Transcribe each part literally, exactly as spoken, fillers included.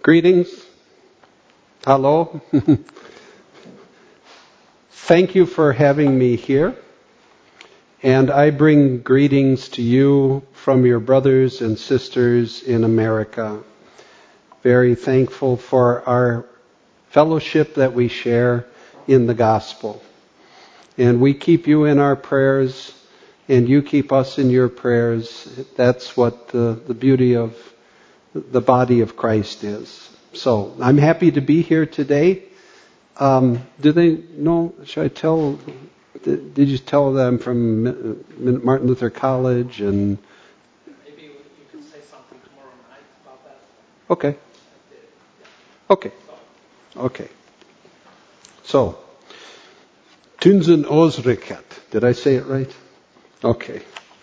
Greetings. Hello. Thank you for having me here. And I bring greetings to you from your brothers and sisters in America. Very thankful for our fellowship that we share in the gospel. And we keep you in our prayers, and you keep us in your prayers. That's what the, the beauty of the body of Christ is. So I'm happy to be here today. Um, do they know? Should I tell? Did you tell them from Martin Luther College and? Maybe you can say something tomorrow night about that. Okay. Okay. Okay. So, Tunzen Ozrikat. Did I say it right? Okay.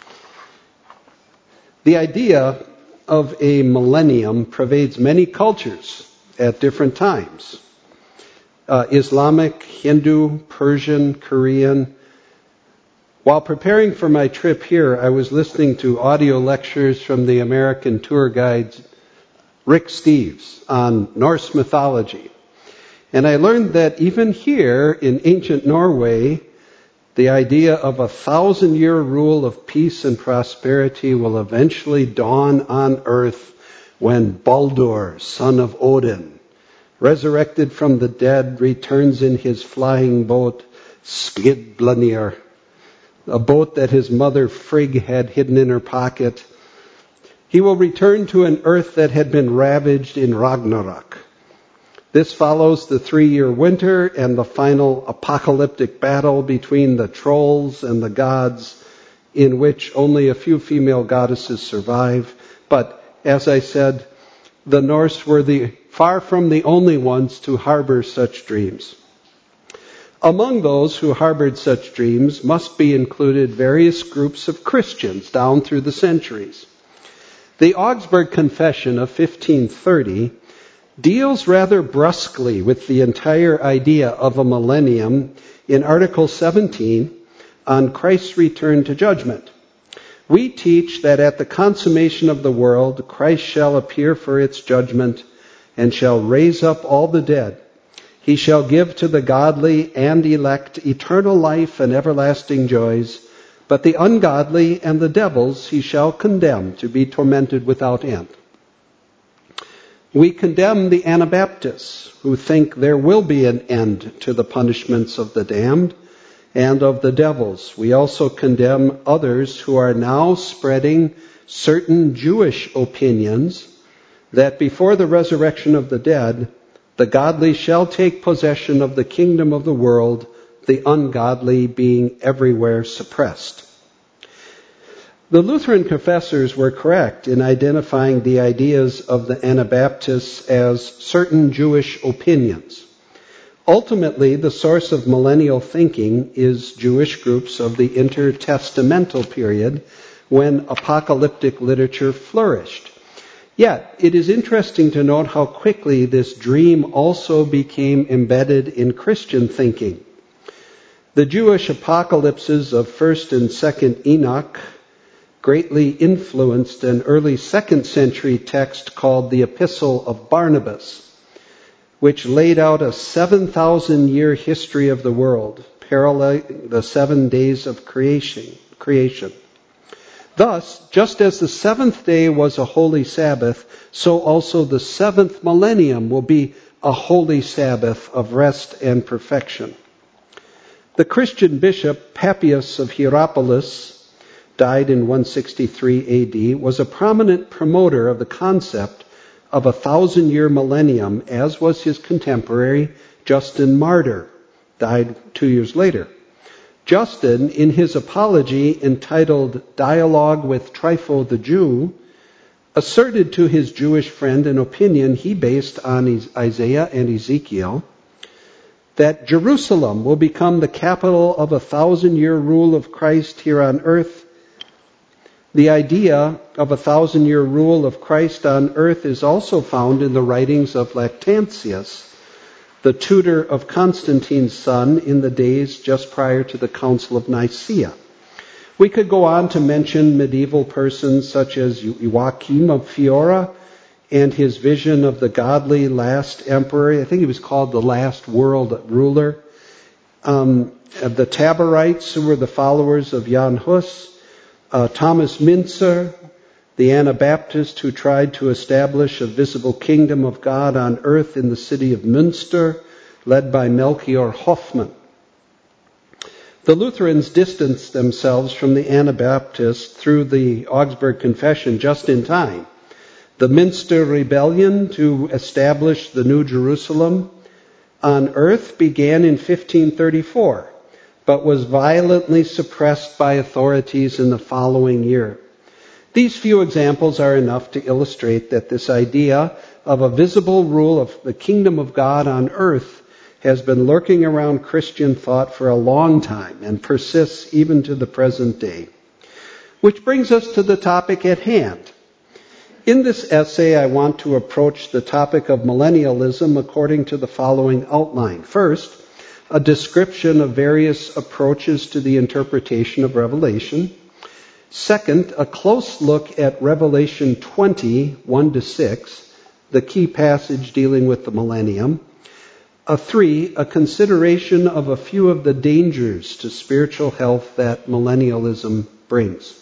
The idea of a millennium pervades many cultures at different times. Uh, Islamic, Hindu, Persian, Korean. While preparing for my trip here, I was listening to audio lectures from the American tour guide Rick Steves on Norse mythology. And I learned that even here in ancient Norway, the idea of a thousand-year rule of peace and prosperity will eventually dawn on earth when Baldur, son of Odin, resurrected from the dead, returns in his flying boat, Skidbladnir, a boat that his mother Frigg had hidden in her pocket. He will return to an earth that had been ravaged in Ragnarok. This follows the three-year winter and the final apocalyptic battle between the trolls and the gods, in which only a few female goddesses survive. But, as I said, the Norse were the far from the only ones to harbor such dreams. Among those who harbored such dreams must be included various groups of Christians down through the centuries. The Augsburg Confession of fifteen thirty deals rather brusquely with the entire idea of a millennium in Article seventeen on Christ's return to judgment. We teach that at the consummation of the world, Christ shall appear for its judgment and shall raise up all the dead. He shall give to the godly and elect eternal life and everlasting joys, but the ungodly and the devils he shall condemn to be tormented without end. We condemn the Anabaptists who think there will be an end to the punishments of the damned and of the devils. We also condemn others who are now spreading certain Jewish opinions that before the resurrection of the dead, the godly shall take possession of the kingdom of the world, the ungodly being everywhere suppressed. The Lutheran confessors were correct in identifying the ideas of the Anabaptists as certain Jewish opinions. Ultimately, the source of millennial thinking is Jewish groups of the intertestamental period when apocalyptic literature flourished. Yet, it is interesting to note how quickly this dream also became embedded in Christian thinking. The Jewish apocalypses of First and Second Enoch greatly influenced an early second century text called the Epistle of Barnabas, which laid out a seven thousand year history of the world, paralleling the seven days of creation. creation. Thus, just as the seventh day was a holy Sabbath, so also the seventh millennium will be a holy Sabbath of rest and perfection. The Christian bishop Papias of Hierapolis, died in one sixty-three A D, was a prominent promoter of the concept of a thousand-year millennium, as was his contemporary Justin Martyr, died two years later. Justin, in his apology entitled Dialogue with Trypho the Jew, asserted to his Jewish friend an opinion he based on Isaiah and Ezekiel, that Jerusalem will become the capital of a thousand-year rule of Christ here on earth. The idea of a thousand-year rule of Christ on earth is also found in the writings of Lactantius, the tutor of Constantine's son in the days just prior to the Council of Nicaea. We could go on to mention medieval persons such as Joachim of Fiora and his vision of the godly last emperor. I think he was called the last world ruler. Um, the Taborites, who were the followers of Jan Hus. Uh, Thomas Mintzer, the Anabaptist who tried to establish a visible kingdom of God on earth in the city of Münster, led by Melchior Hoffman. The Lutherans distanced themselves from the Anabaptists through the Augsburg Confession just in time. The Münster Rebellion to establish the New Jerusalem on earth began in fifteen thirty-four, but was violently suppressed by authorities in the following year. These few examples are enough to illustrate that this idea of a visible rule of the kingdom of God on earth has been lurking around Christian thought for a long time and persists even to the present day. Which brings us to the topic at hand. In this essay, I want to approach the topic of millennialism according to the following outline. First, a description of various approaches to the interpretation of Revelation. Second, a close look at Revelation twenty, one to six, the key passage dealing with the millennium. A three, a consideration of a few of the dangers to spiritual health that millennialism brings.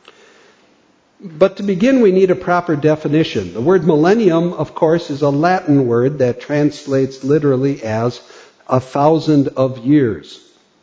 But to begin, we need a proper definition. The word millennium, of course, is a Latin word that translates literally as a thousand of years.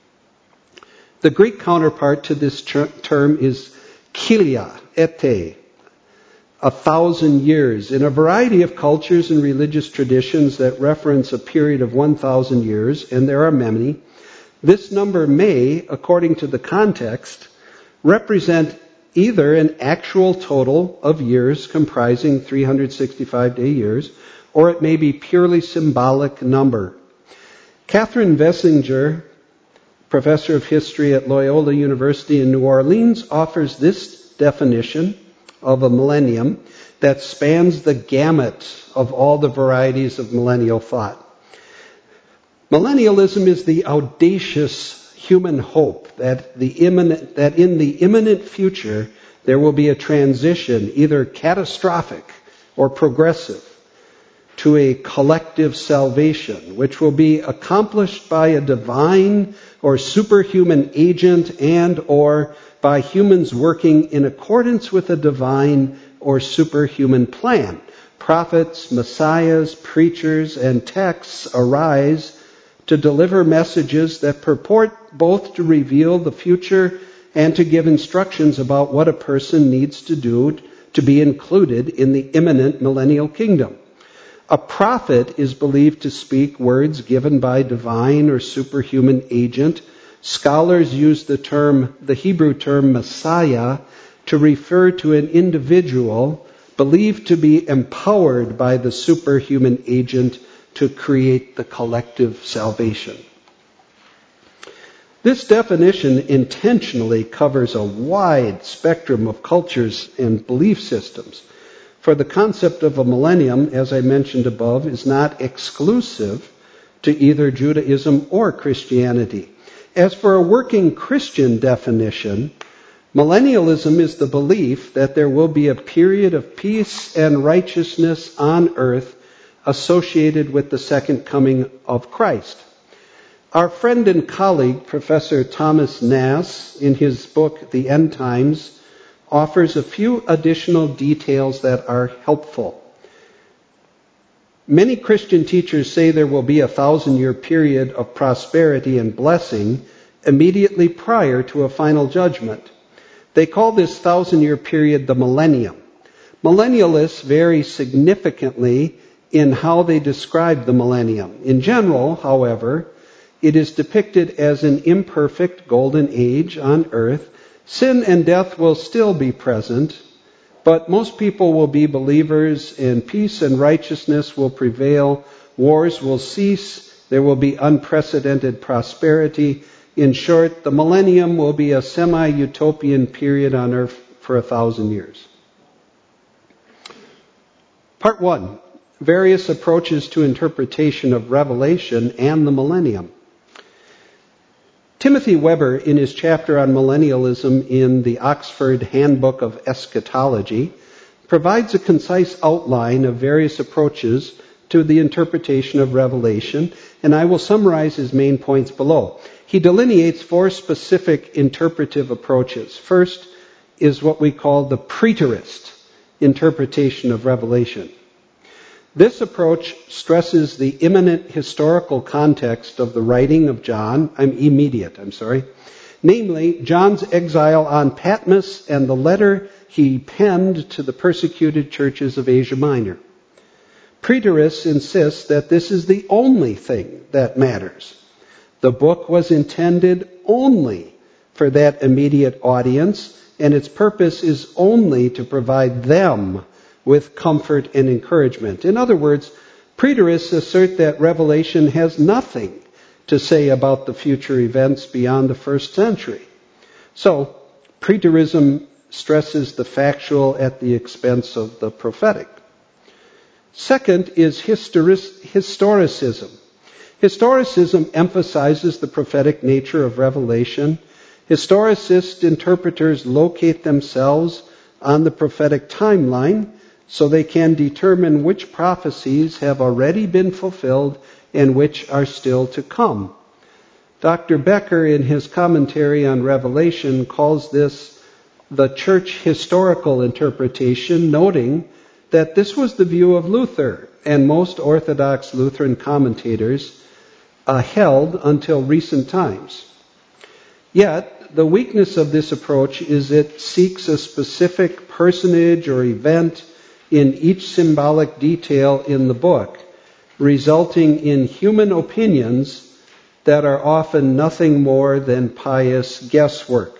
The Greek counterpart to this term is kilia, ete, a thousand years. In a variety of cultures and religious traditions that reference a period of one thousand years, and there are many, this number may, according to the context, represent either an actual total of years comprising three hundred sixty-five day years, or it may be purely symbolic number. Catherine Vessinger, professor of history at Loyola University in New Orleans, offers this definition of a millennium that spans the gamut of all the varieties of millennial thought. Millennialism is the audacious human hope that the imminent, that in the imminent future there will be a transition, either catastrophic or progressive, to a collective salvation, which will be accomplished by a divine or superhuman agent and or by humans working in accordance with a divine or superhuman plan. Prophets, messiahs, preachers, and texts arise to deliver messages that purport both to reveal the future and to give instructions about what a person needs to do to be included in the imminent millennial kingdom. A prophet is believed to speak words given by divine or superhuman agent. Scholars use the term, the Hebrew term Messiah, to refer to an individual believed to be empowered by the superhuman agent to create the collective salvation. This definition intentionally covers a wide spectrum of cultures and belief systems. For the concept of a millennium, as I mentioned above, is not exclusive to either Judaism or Christianity. As for a working Christian definition, millennialism is the belief that there will be a period of peace and righteousness on earth associated with the second coming of Christ. Our friend and colleague, Professor Thomas Nass, in his book, The End Times, offers a few additional details that are helpful. Many Christian teachers say there will be a thousand-year period of prosperity and blessing immediately prior to a final judgment. They call this thousand-year period the millennium. Millennialists vary significantly in how they describe the millennium. In general, however, it is depicted as an imperfect golden age on earth. Sin and death will still be present, but most people will be believers, and peace and righteousness will prevail. Wars will cease. There will be unprecedented prosperity. In short, the millennium will be a semi-utopian period on earth for a thousand years. Part one, various approaches to interpretation of Revelation and the millennium. Timothy Weber, in his chapter on millennialism in the Oxford Handbook of Eschatology, provides a concise outline of various approaches to the interpretation of Revelation, and I will summarize his main points below. He delineates four specific interpretive approaches. First is what we call the preterist interpretation of Revelation. This approach stresses the imminent historical context of the writing of John, I'm immediate, I'm sorry, namely John's exile on Patmos and the letter he penned to the persecuted churches of Asia Minor. Preterists insist that this is the only thing that matters. The book was intended only for that immediate audience, and its purpose is only to provide them with comfort and encouragement. In other words, preterists assert that Revelation has nothing to say about the future events beyond the first century. So, preterism stresses the factual at the expense of the prophetic. Second is historicism. Historicism emphasizes the prophetic nature of Revelation. Historicist interpreters locate themselves on the prophetic timeline so they can determine which prophecies have already been fulfilled and which are still to come. Doctor Becker, in his commentary on Revelation, calls this the church historical interpretation, noting that this was the view of Luther and most Orthodox Lutheran commentators uh, held until recent times. Yet, the weakness of this approach is it seeks a specific personage or event in each symbolic detail in the book, resulting in human opinions that are often nothing more than pious guesswork.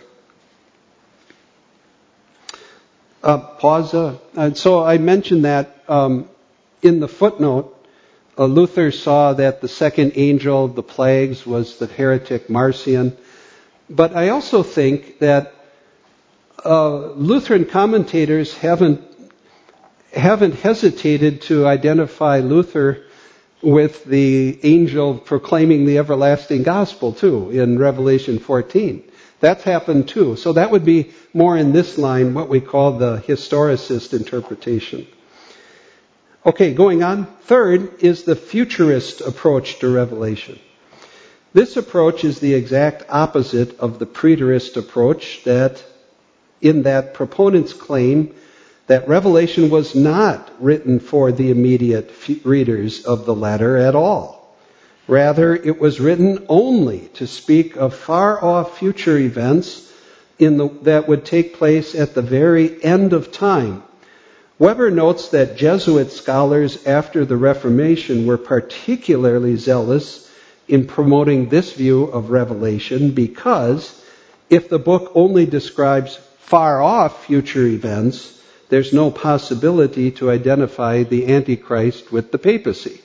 Uh, pause. Uh, and so I mentioned that um, in the footnote, uh, Luther saw that the second angel of the plagues was the heretic Marcion. But I also think that uh, Lutheran commentators haven't haven't hesitated to identify Luther with the angel proclaiming the everlasting gospel too in Revelation fourteen. That's happened too. So that would be more in this line, what we call the historicist interpretation. Okay, going on. Third is the futurist approach to Revelation. This approach is the exact opposite of the preterist approach, that in that proponents claim that Revelation was not written for the immediate readers of the letter at all. Rather, it was written only to speak of far-off future events in the, that would take place at the very end of time. Weber notes that Jesuit scholars after the Reformation were particularly zealous in promoting this view of Revelation because if the book only describes far-off future events, there's no possibility to identify the Antichrist with the papacy.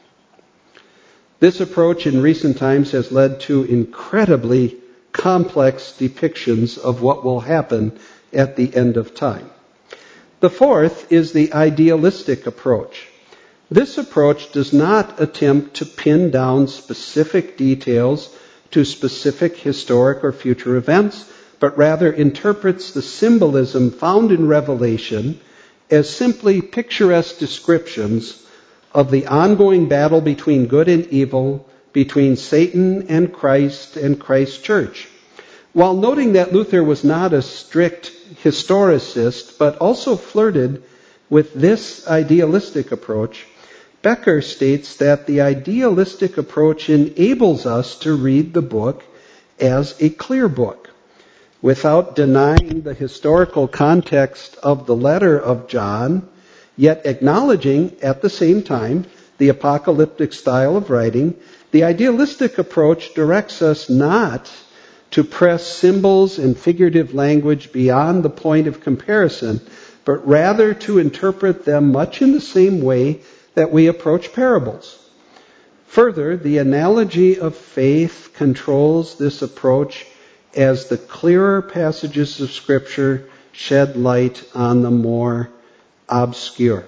This approach in recent times has led to incredibly complex depictions of what will happen at the end of time. The fourth is the idealistic approach. This approach does not attempt to pin down specific details to specific historic or future events, but rather interprets the symbolism found in Revelation as simply picturesque descriptions of the ongoing battle between good and evil, between Satan and Christ and Christ's church. While noting that Luther was not a strict historicist, but also flirted with this idealistic approach, Becker states that the idealistic approach enables us to read the book as a clear book, without denying the historical context of the letter of John, yet acknowledging at the same time the apocalyptic style of writing. The idealistic approach directs us not to press symbols and figurative language beyond the point of comparison, but rather to interpret them much in the same way that we approach parables. Further, the analogy of faith controls this approach as the clearer passages of Scripture shed light on the more obscure.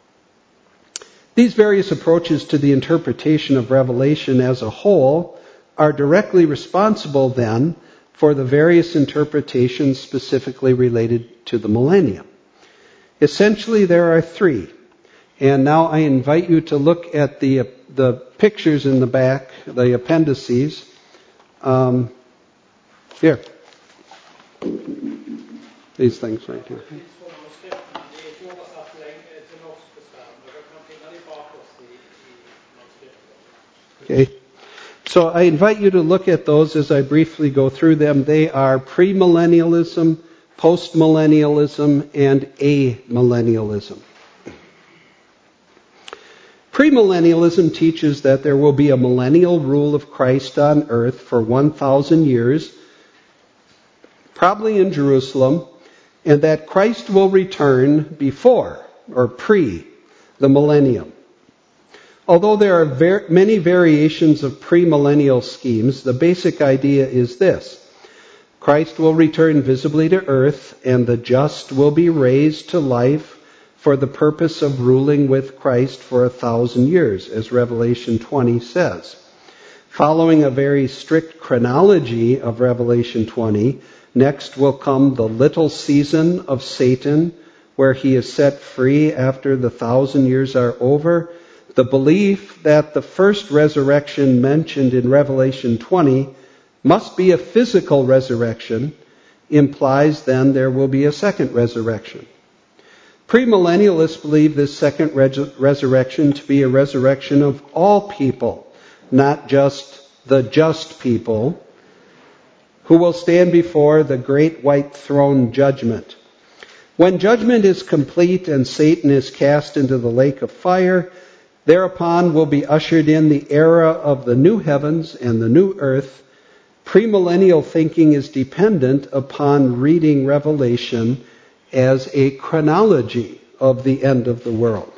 These various approaches to the interpretation of Revelation as a whole are directly responsible then for the various interpretations specifically related to the millennium. Essentially, there are three. And now I invite you to look at the the pictures in the back, the appendices. Um, here. These things right here. Okay. So I invite you to look at those as I briefly go through them. They are premillennialism, postmillennialism, and amillennialism. Premillennialism teaches that there will be a millennial rule of Christ on earth for one thousand years, probably in Jerusalem, and that Christ will return before or pre the millennium. Although there are ver- many variations of premillennial schemes, the basic idea is this. Christ will return visibly to earth, and the just will be raised to life for the purpose of ruling with Christ for a thousand years, as Revelation twenty says. Following a very strict chronology of Revelation twenty, next will come the little season of Satan, where he is set free after the thousand years are over. The belief that the first resurrection mentioned in Revelation twenty must be a physical resurrection implies then there will be a second resurrection. Premillennialists believe this second res- resurrection to be a resurrection of all people, not just the just people, who will stand before the great white throne judgment. When judgment is complete and Satan is cast into the lake of fire, thereupon will be ushered in the era of the new heavens and the new earth. Premillennial thinking is dependent upon reading Revelation as a chronology of the end of the world.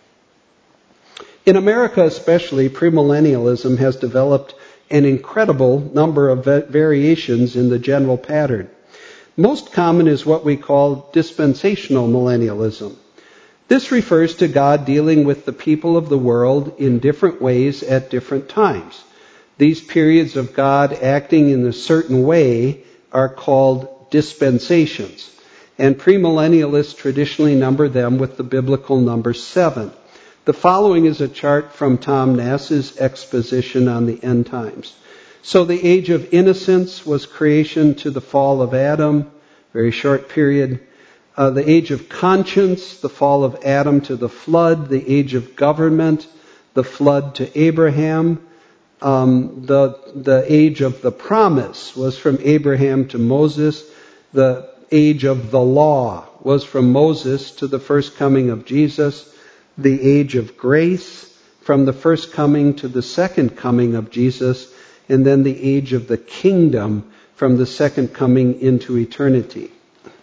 In America especially, premillennialism has developed an incredible number of variations in the general pattern. Most common is what we call dispensational millennialism. This refers to God dealing with the people of the world in different ways at different times. These periods of God acting in a certain way are called dispensations. And premillennialists traditionally number them with the biblical number seven. The following is a chart from Tom Nass's exposition on the end times. So the age of innocence was creation to the fall of Adam, very short period. Uh, the age of conscience, the fall of Adam to the flood. The age of government, the flood to Abraham. Um, the, the age of the promise was from Abraham to Moses. The age of the law was from Moses to the first coming of Jesus. The age of grace from the first coming to the second coming of Jesus. And then the age of the kingdom from the second coming into eternity.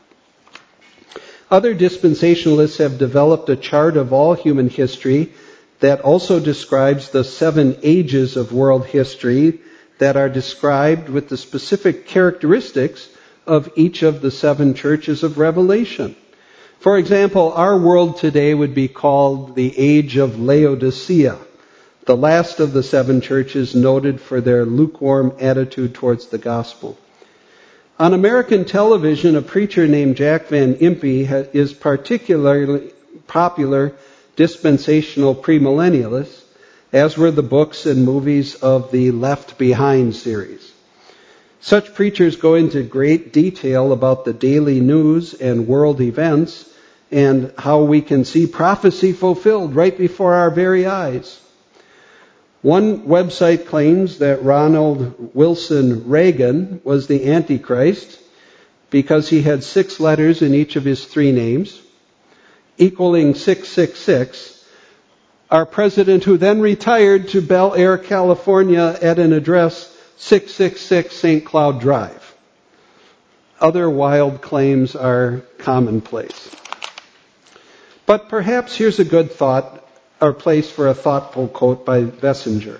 Other dispensationalists have developed a chart of all human history that also describes the seven ages of world history that are described with the specific characteristics of each of the seven churches of Revelation. For example, our world today would be called the age of Laodicea, the last of the seven churches noted for their lukewarm attitude towards the gospel. On American television, a preacher named Jack Van Impe is particularly popular dispensational premillennialist, as were the books and movies of the Left Behind series. Such preachers go into great detail about the daily news and world events and how we can see prophecy fulfilled right before our very eyes. One website claims that Ronald Wilson Reagan was the Antichrist because he had six letters in each of his three names, equaling six six six. Our president, who then retired to Bel Air, California at an address six six six Saint Cloud Drive. Other wild claims are commonplace. But perhaps here's a good thought, or place for a thoughtful quote by Vessinger.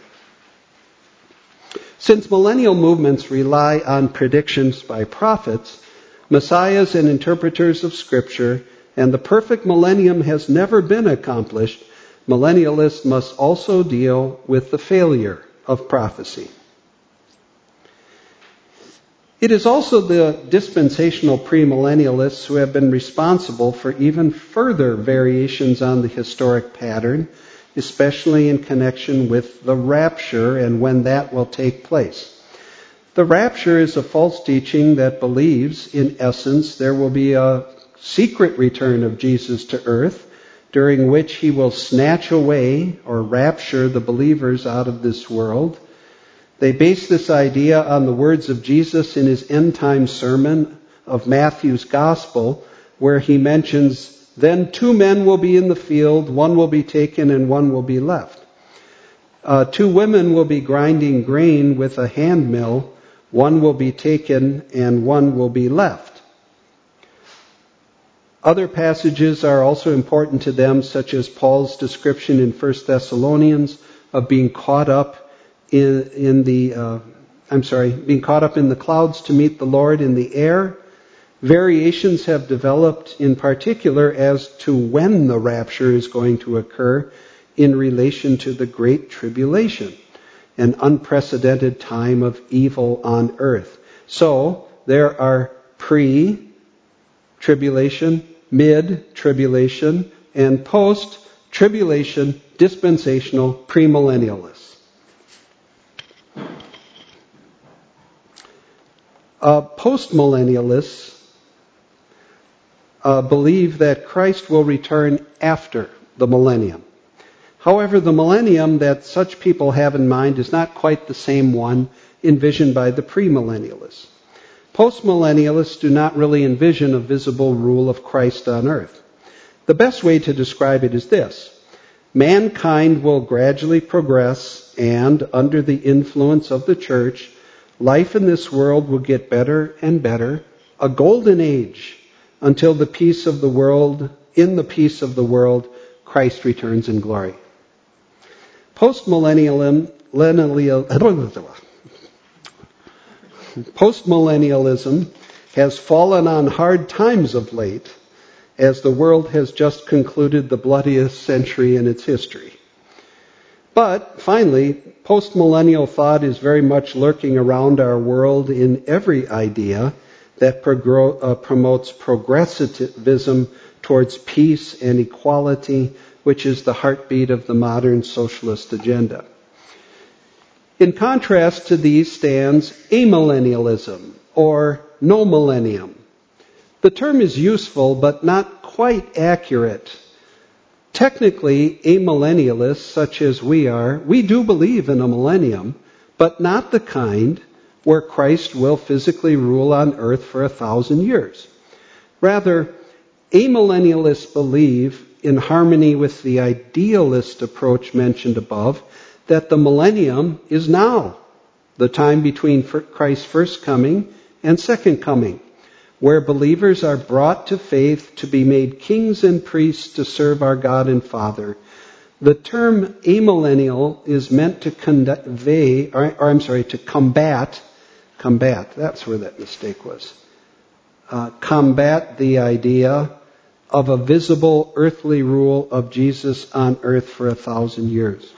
Since millennial movements rely on predictions by prophets, messiahs and interpreters of Scripture, and the perfect millennium has never been accomplished, millennialists must also deal with the failure of prophecy. It is also the dispensational premillennialists who have been responsible for even further variations on the historic pattern, especially in connection with the rapture and when that will take place. The rapture is a false teaching that believes, in essence, there will be a secret return of Jesus to earth, during which he will snatch away or rapture the believers out of this world. They base this idea on the words of Jesus in his end-time sermon of Matthew's Gospel, where he mentions, "Then two men will be in the field, one will be taken and one will be left. Uh, two women will be grinding grain with a hand mill, one will be taken and one will be left." Other passages are also important to them, such as Paul's description in First Thessalonians of being caught up in, in the, uh, I'm sorry, being caught up in the clouds to meet the Lord in the air. Variations have developed in particular as to when the rapture is going to occur in relation to the Great Tribulation, an unprecedented time of evil on earth. So there are pre-tribulation, mid-tribulation, and post-tribulation dispensational premillennialists. Uh, postmillennialists uh, believe that Christ will return after the millennium. However, the millennium that such people have in mind is not quite the same one envisioned by the premillennialists. Postmillennialists do not really envision a visible rule of Christ on earth. The best way to describe it is this: mankind will gradually progress, and under the influence of the church, life in this world will get better and better, a golden age, until the peace of the world, in the peace of the world, Christ returns in glory. Postmillennialism, postmillennialism has fallen on hard times of late, as the world has just concluded the bloodiest century in its history. But finally, postmillennial thought is very much lurking around our world in every idea that progr- uh, promotes progressivism towards peace and equality, which is the heartbeat of the modern socialist agenda. In contrast to these stands amillennialism, or no millennium. The term is useful, but not quite accurate. Technically, amillennialists, such as we are, we do believe in a millennium, but not the kind where Christ will physically rule on earth for a thousand years. Rather, amillennialists believe, in harmony with the idealist approach mentioned above, that the millennium is now, the time between Christ's first coming and second coming, where believers are brought to faith to be made kings and priests to serve our God and Father. The term amillennial is meant to convey, or, or I'm sorry, to combat, combat, that's where that mistake was, uh, combat the idea of a visible earthly rule of Jesus on earth for a thousand years.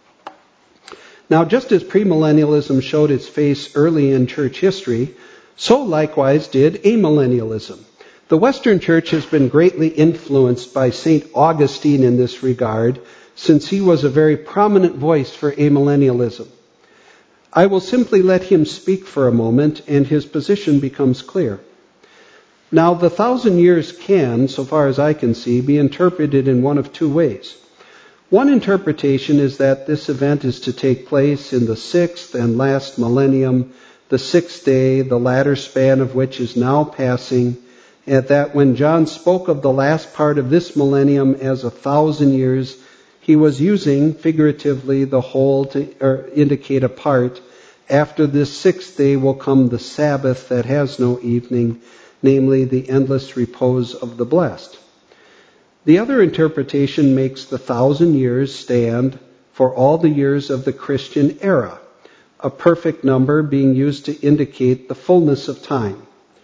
Now, just as premillennialism showed its face early in church history, so likewise did amillennialism. The Western Church has been greatly influenced by Saint Augustine in this regard, since he was a very prominent voice for amillennialism. I will simply let him speak for a moment, and his position becomes clear. Now, the thousand years can, so far as I can see, be interpreted in one of two ways. One interpretation is that this event is to take place in the sixth and last millennium, the sixth day, the latter span of which is now passing, and that when John spoke of the last part of this millennium as a thousand years, he was using, figuratively, the whole to or indicate a part. After this sixth day will come the Sabbath that has no evening, namely the endless repose of the blessed. The other interpretation makes the thousand years stand for all the years of the Christian era, a perfect number being used to indicate the fullness of time.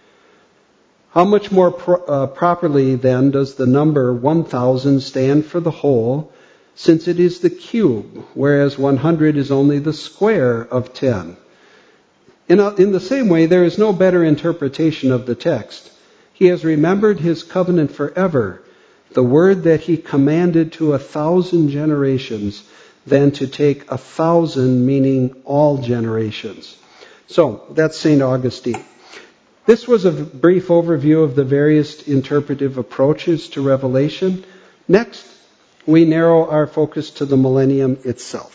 How much more pro- uh, properly, then, does the number one thousand stand for the whole, since it is the cube, whereas one hundred is only the square of ten? In, a, in the same way, there is no better interpretation of the text. He has remembered his covenant forever, the word that he commanded to a thousand generations, than to take a thousand, meaning all generations. So, that's Saint Augustine. This was a brief overview of the various interpretive approaches to Revelation. Next, we narrow our focus to the millennium itself.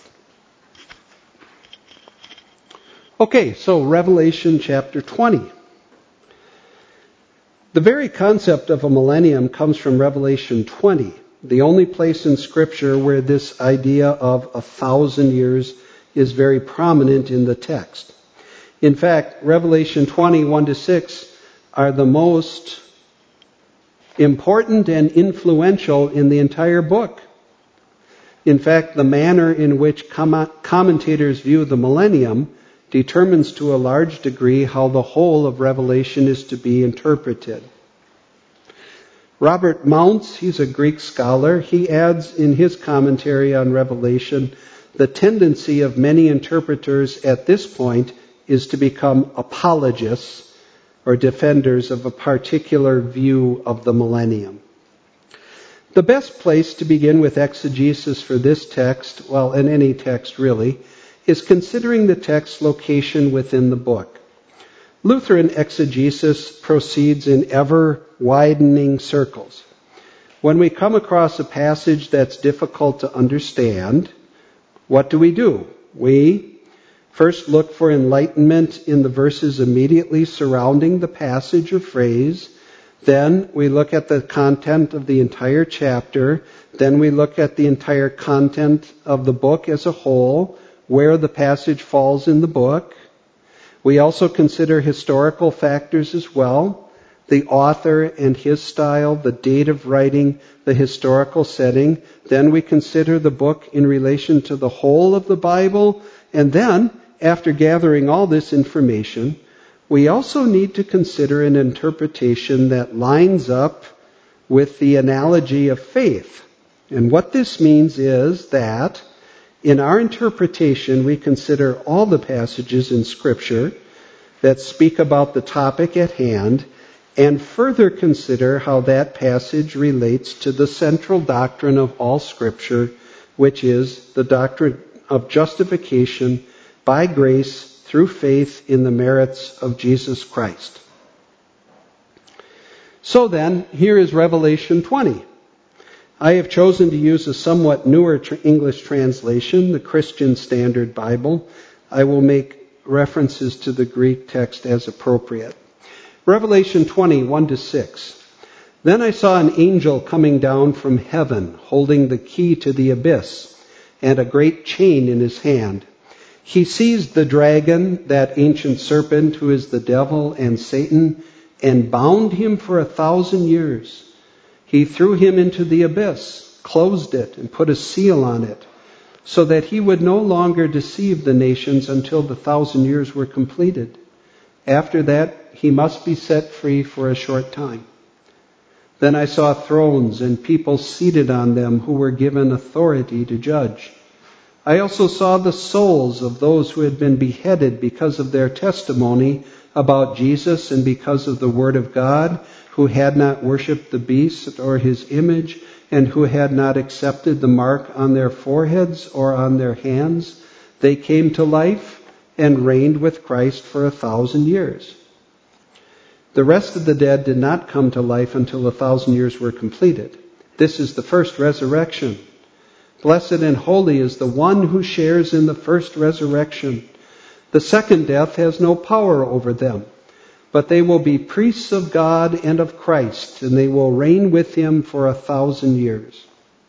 Okay, so Revelation chapter twenty. The very concept of a millennium comes from Revelation twenty, the only place in Scripture where this idea of a thousand years is very prominent in the text. In fact, Revelation twenty, one to six are the most important and influential in the entire book. In fact, the manner in which com- commentators view the millennium determines to a large degree how the whole of Revelation is to be interpreted. Robert Mounce, he's a Greek scholar, he adds in his commentary on Revelation, the tendency of many interpreters at this point is to become apologists or defenders of a particular view of the millennium. The best place to begin with exegesis for this text, well, in any text really, is considering the text's location within the book. Lutheran exegesis proceeds in ever-widening circles. When we come across a passage that's difficult to understand, what do we do? We first look for enlightenment in the verses immediately surrounding the passage or phrase. Then we look at the content of the entire chapter. Then we look at the entire content of the book as a whole, where the passage falls in the book. We also consider historical factors as well, the author and his style, the date of writing, the historical setting. Then we consider the book in relation to the whole of the Bible. And then, after gathering all this information, we also need to consider an interpretation that lines up with the analogy of faith. And what this means is that in our interpretation, we consider all the passages in Scripture that speak about the topic at hand and further consider how that passage relates to the central doctrine of all Scripture, which is the doctrine of justification by grace through faith in the merits of Jesus Christ. So then, here is Revelation twenty. I have chosen to use a somewhat newer tr- English translation, the Christian Standard Bible. I will make references to the Greek text as appropriate. Revelation twenty, one to six. Then I saw an angel coming down from heaven, holding the key to the abyss, and a great chain in his hand. He seized the dragon, that ancient serpent who is the devil and Satan, and bound him for a thousand years. He threw him into the abyss, closed it, and put a seal on it, so that he would no longer deceive the nations until the thousand years were completed. After that, he must be set free for a short time. Then I saw thrones and people seated on them who were given authority to judge. I also saw the souls of those who had been beheaded because of their testimony about Jesus and because of the word of God, who had not worshipped the beast or his image, and who had not accepted the mark on their foreheads or on their hands. They came to life and reigned with Christ for a thousand years. The rest of the dead did not come to life until a thousand years were completed. This is the first resurrection. Blessed and holy is the one who shares in the first resurrection. The second death has no power over them, but they will be priests of God and of Christ, and they will reign with him for a thousand years.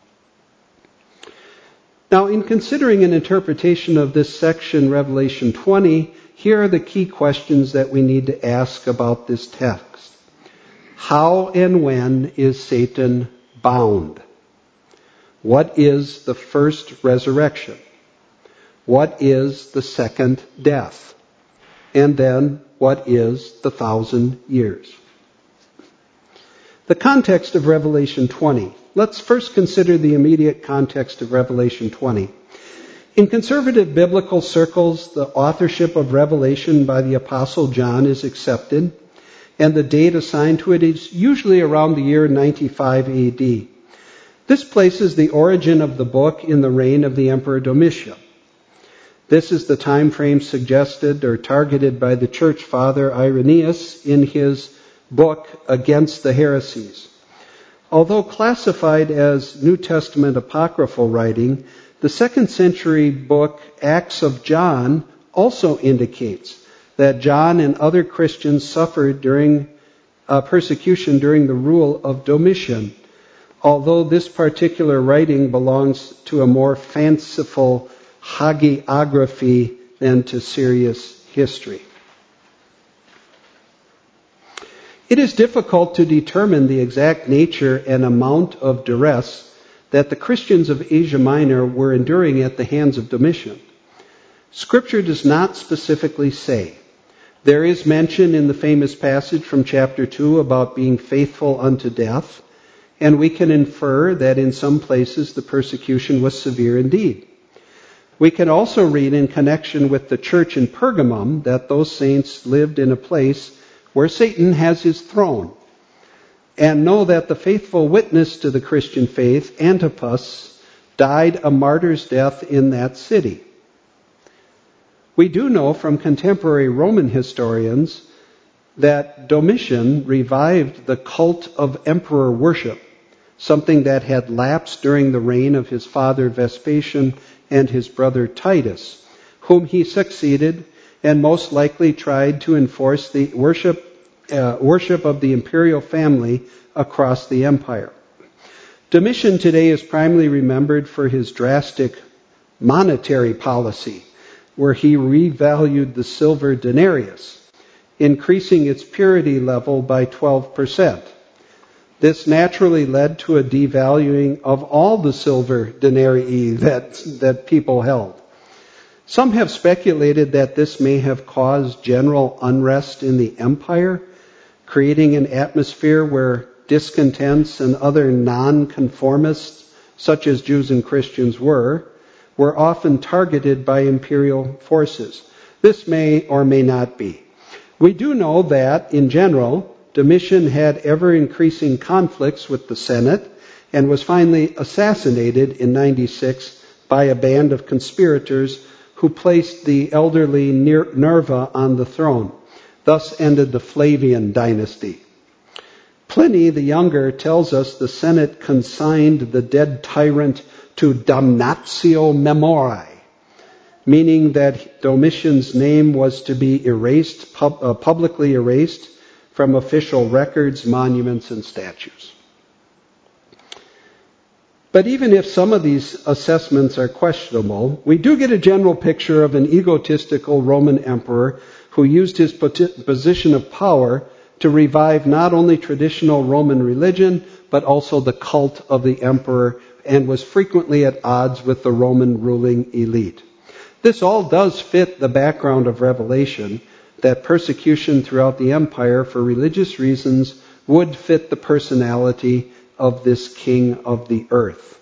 Now, in considering an interpretation of this section, Revelation twenty, here are the key questions that we need to ask about this text. How and when is Satan bound? What is the first resurrection? What is the second death? And then, what is the thousand years? The context of Revelation twenty. Let's first consider the immediate context of Revelation twenty. In conservative biblical circles, the authorship of Revelation by the Apostle John is accepted, and the date assigned to it is usually around the year ninety-five A D. This places the origin of the book in the reign of the Emperor Domitian. This is the time frame suggested or targeted by the church father Irenaeus in his book Against the Heresies. Although classified as New Testament apocryphal writing, the second century book Acts of John also indicates that John and other Christians suffered during uh, persecution during the rule of Domitian, although this particular writing belongs to a more fanciful hagiography than to serious history. It is difficult to determine the exact nature and amount of duress that the Christians of Asia Minor were enduring at the hands of Domitian. Scripture does not specifically say. There is mention in the famous passage from chapter two about being faithful unto death, and we can infer that in some places the persecution was severe indeed. We can also read in connection with the church in Pergamum that those saints lived in a place where Satan has his throne, and know that the faithful witness to the Christian faith, Antipas, died a martyr's death in that city. We do know from contemporary Roman historians that Domitian revived the cult of emperor worship, something that had lapsed during the reign of his father Vespasian and his brother Titus, whom he succeeded and most likely tried to enforce the worship uh, worship of the imperial family across the empire. Domitian today is primarily remembered for his drastic monetary policy, where he revalued the silver denarius, increasing its purity level by twelve percent. This naturally led to a devaluing of all the silver denarii that, that people held. Some have speculated that this may have caused general unrest in the empire, creating an atmosphere where discontents and other non-conformists, such as Jews and Christians were, were often targeted by imperial forces. This may or may not be. We do know that, in general, Domitian had ever-increasing conflicts with the Senate and was finally assassinated in ninety-six by a band of conspirators who placed the elderly Nerva on the throne. Thus ended the Flavian dynasty. Pliny the Younger tells us the Senate consigned the dead tyrant to damnatio memoriae, meaning that Domitian's name was to be erased, pub, uh, publicly erased from official records, monuments, and statues. But even if some of these assessments are questionable, we do get a general picture of an egotistical Roman emperor who used his position of power to revive not only traditional Roman religion, but also the cult of the emperor, and was frequently at odds with the Roman ruling elite. This all does fit the background of Revelation, that persecution throughout the empire for religious reasons would fit the personality of this king of the earth.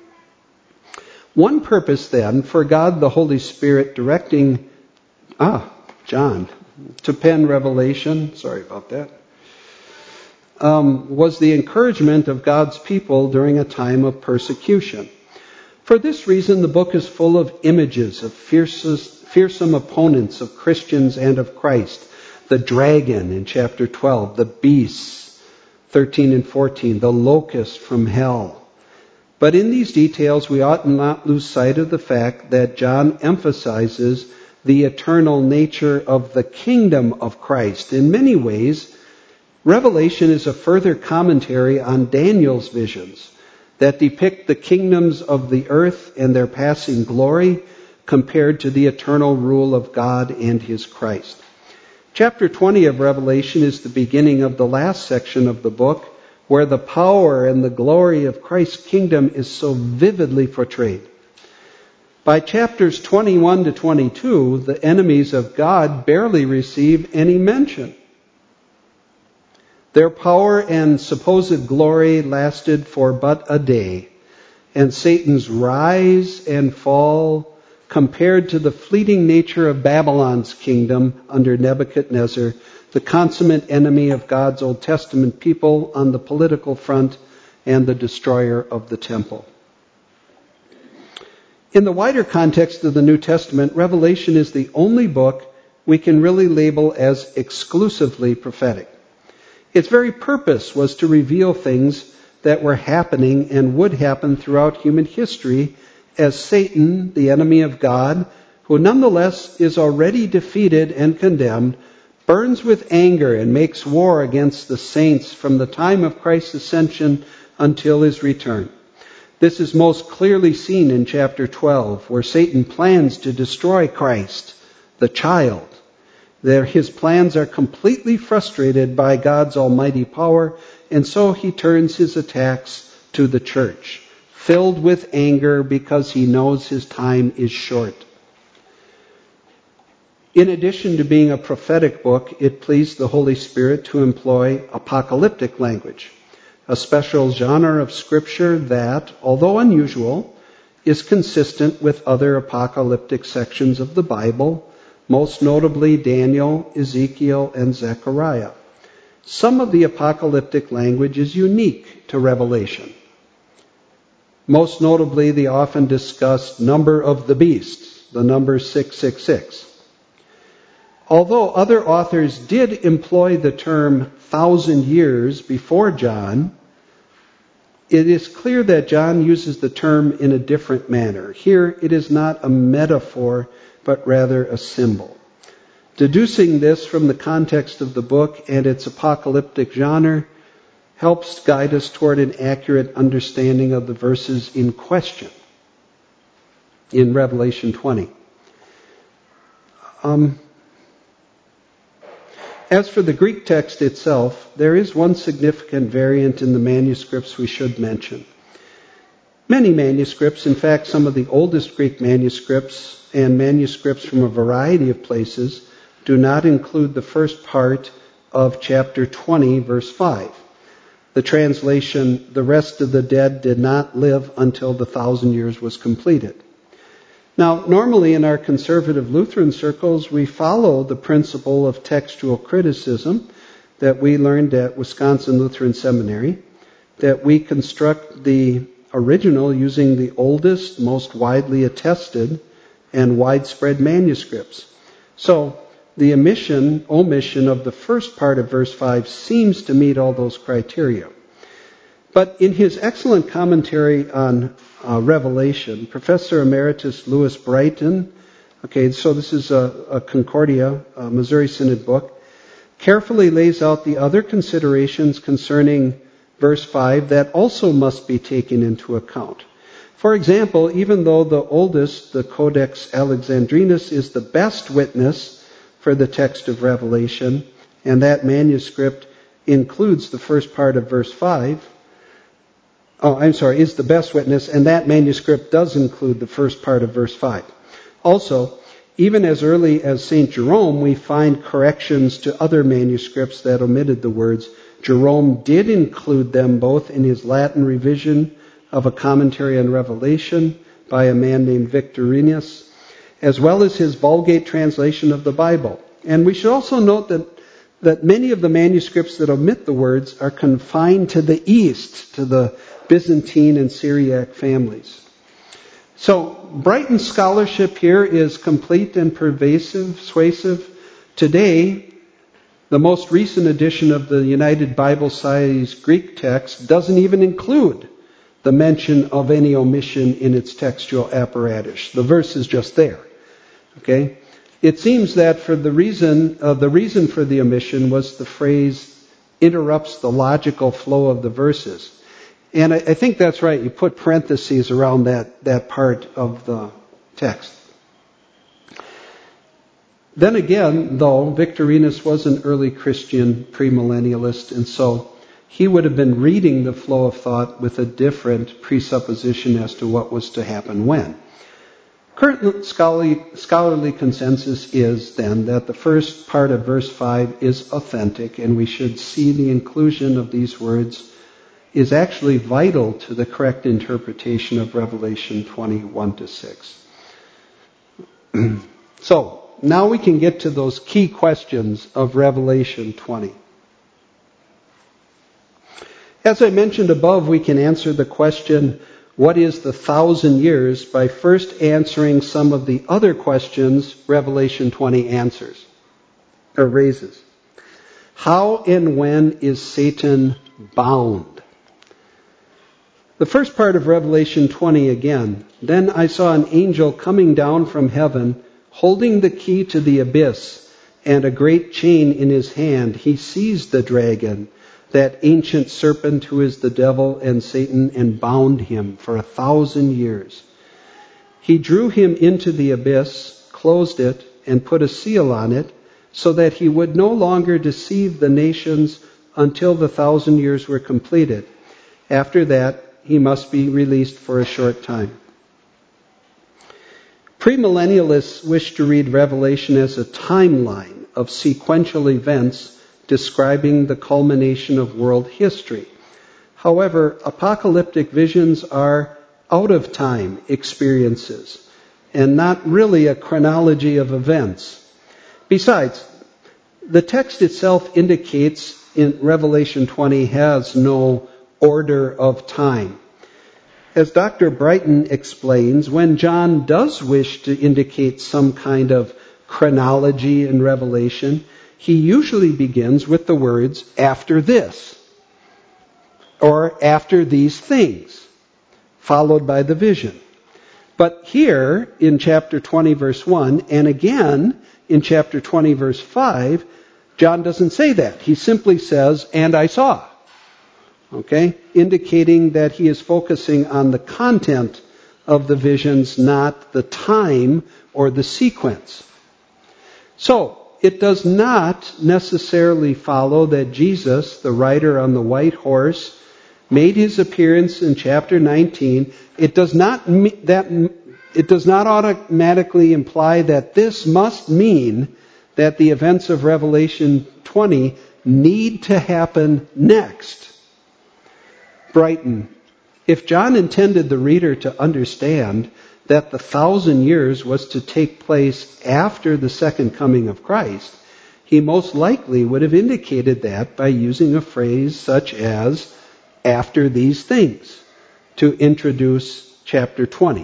One purpose then for God the Holy Spirit directing ah John to pen Revelation, sorry about that, um, was the encouragement of God's people during a time of persecution. For this reason, the book is full of images of fiercest, fearsome opponents of Christians and of Christ. The dragon in chapter twelve, the beasts, thirteen and fourteen, the locust from hell. But in these details, we ought not lose sight of the fact that John emphasizes the eternal nature of the kingdom of Christ. In many ways, Revelation is a further commentary on Daniel's visions that depict the kingdoms of the earth and their passing glory compared to the eternal rule of God and His Christ. Chapter twenty of Revelation is the beginning of the last section of the book, where the power and the glory of Christ's kingdom is so vividly portrayed. By chapters twenty-one to twenty-two, the enemies of God barely receive any mention. Their power and supposed glory lasted for but a day, and Satan's rise and fall compared to the fleeting nature of Babylon's kingdom under Nebuchadnezzar, the consummate enemy of God's Old Testament people on the political front and the destroyer of the temple. In the wider context of the New Testament, Revelation is the only book we can really label as exclusively prophetic. Its very purpose was to reveal things that were happening and would happen throughout human history as Satan, the enemy of God, who nonetheless is already defeated and condemned, burns with anger and makes war against the saints from the time of Christ's ascension until his return. This is most clearly seen in chapter twelve, where Satan plans to destroy Christ, the child. There, his plans are completely frustrated by God's almighty power, and so he turns his attacks to the church, filled with anger because he knows his time is short. In addition to being a prophetic book, it pleased the Holy Spirit to employ apocalyptic language, a special genre of Scripture that, although unusual, is consistent with other apocalyptic sections of the Bible, most notably Daniel, Ezekiel, and Zechariah. Some of the apocalyptic language is unique to Revelation. Most notably, the often discussed number of the beast, the number six six six. Although other authors did employ the term thousand years before John, it is clear that John uses the term in a different manner. Here, it is not a metaphor, but rather a symbol. Deducing this from the context of the book and its apocalyptic genre helps guide us toward an accurate understanding of the verses in question in Revelation twenty. Um, as for the Greek text itself, there is one significant variant in the manuscripts we should mention. Many manuscripts, in fact some of the oldest Greek manuscripts and manuscripts from a variety of places, do not include the first part of chapter twenty, verse five. The translation, "The rest of the dead did not live until the thousand years was completed." Now, normally in our conservative Lutheran circles, we follow the principle of textual criticism that we learned at Wisconsin Lutheran Seminary, that we construct the original using the oldest, most widely attested, and widespread manuscripts. So, the omission, omission of the first part of verse five seems to meet all those criteria. But in his excellent commentary on uh, Revelation, Professor Emeritus Louis Brighton, okay, so this is a, a Concordia, a Missouri Synod book, carefully lays out the other considerations concerning verse five that also must be taken into account. For example, even though the oldest, the Codex Alexandrinus, is the best witness for the text of Revelation, and that manuscript includes the first part of verse five, oh, I'm sorry, is the best witness, and that manuscript does include the first part of verse five. Also, even as early as Saint Jerome, we find corrections to other manuscripts that omitted the words. Jerome did include them both in his Latin revision of a commentary on Revelation by a man named Victorinus, as well as his Vulgate translation of the Bible. And we should also note that, that many of the manuscripts that omit the words are confined to the East, to the Byzantine and Syriac families. So Brighton's scholarship here is complete and pervasive, persuasive. Today, the most recent edition of the United Bible Society's Greek text doesn't even include the mention of any omission in its textual apparatus. The verse is just there. Okay? It seems that for the reason, uh, the reason for the omission was the phrase interrupts the logical flow of the verses. And I, I think that's right. You put parentheses around that, that part of the text. Then again, though, Victorinus was an early Christian premillennialist, and so he would have been reading the flow of thought with a different presupposition as to what was to happen when. Current scholarly, scholarly consensus is then that the first part of verse five is authentic, and we should see the inclusion of these words is actually vital to the correct interpretation of Revelation twenty-one to six. So, now we can get to those key questions of Revelation twenty. As I mentioned above, we can answer the question, what is the thousand years, by first answering some of the other questions Revelation twenty answers, or raises. How and when is Satan bound? The first part of Revelation twenty again. Then I saw an angel coming down from heaven, holding the key to the abyss, and a great chain in his hand. He seized the dragon, that ancient serpent who is the devil and Satan, and bound him for a thousand years. He drew him into the abyss, closed it, and put a seal on it, so that he would no longer deceive the nations until the thousand years were completed. After that, he must be released for a short time. Premillennialists wish to read Revelation as a timeline of sequential events describing the culmination of world history. However, apocalyptic visions are out-of-time experiences and not really a chronology of events. Besides, the text itself indicates in Revelation twenty has no order of time. As Doctor Brighton explains, when John does wish to indicate some kind of chronology in Revelation, he usually begins with the words, after this, or after these things, followed by the vision. But here, in chapter twenty, verse one, and again in chapter twenty, verse five, John doesn't say that. He simply says, and I saw. Okay? Indicating that he is focusing on the content of the visions, not the time or the sequence. So, it does not necessarily follow that Jesus, the rider on the white horse, made his appearance in chapter nineteen. It does not that it does not automatically imply that this must mean that the events of Revelation twenty need to happen next. Brighton, if John intended the reader to understand that the thousand years was to take place after the second coming of Christ, he most likely would have indicated that by using a phrase such as, after these things, to introduce chapter twenty.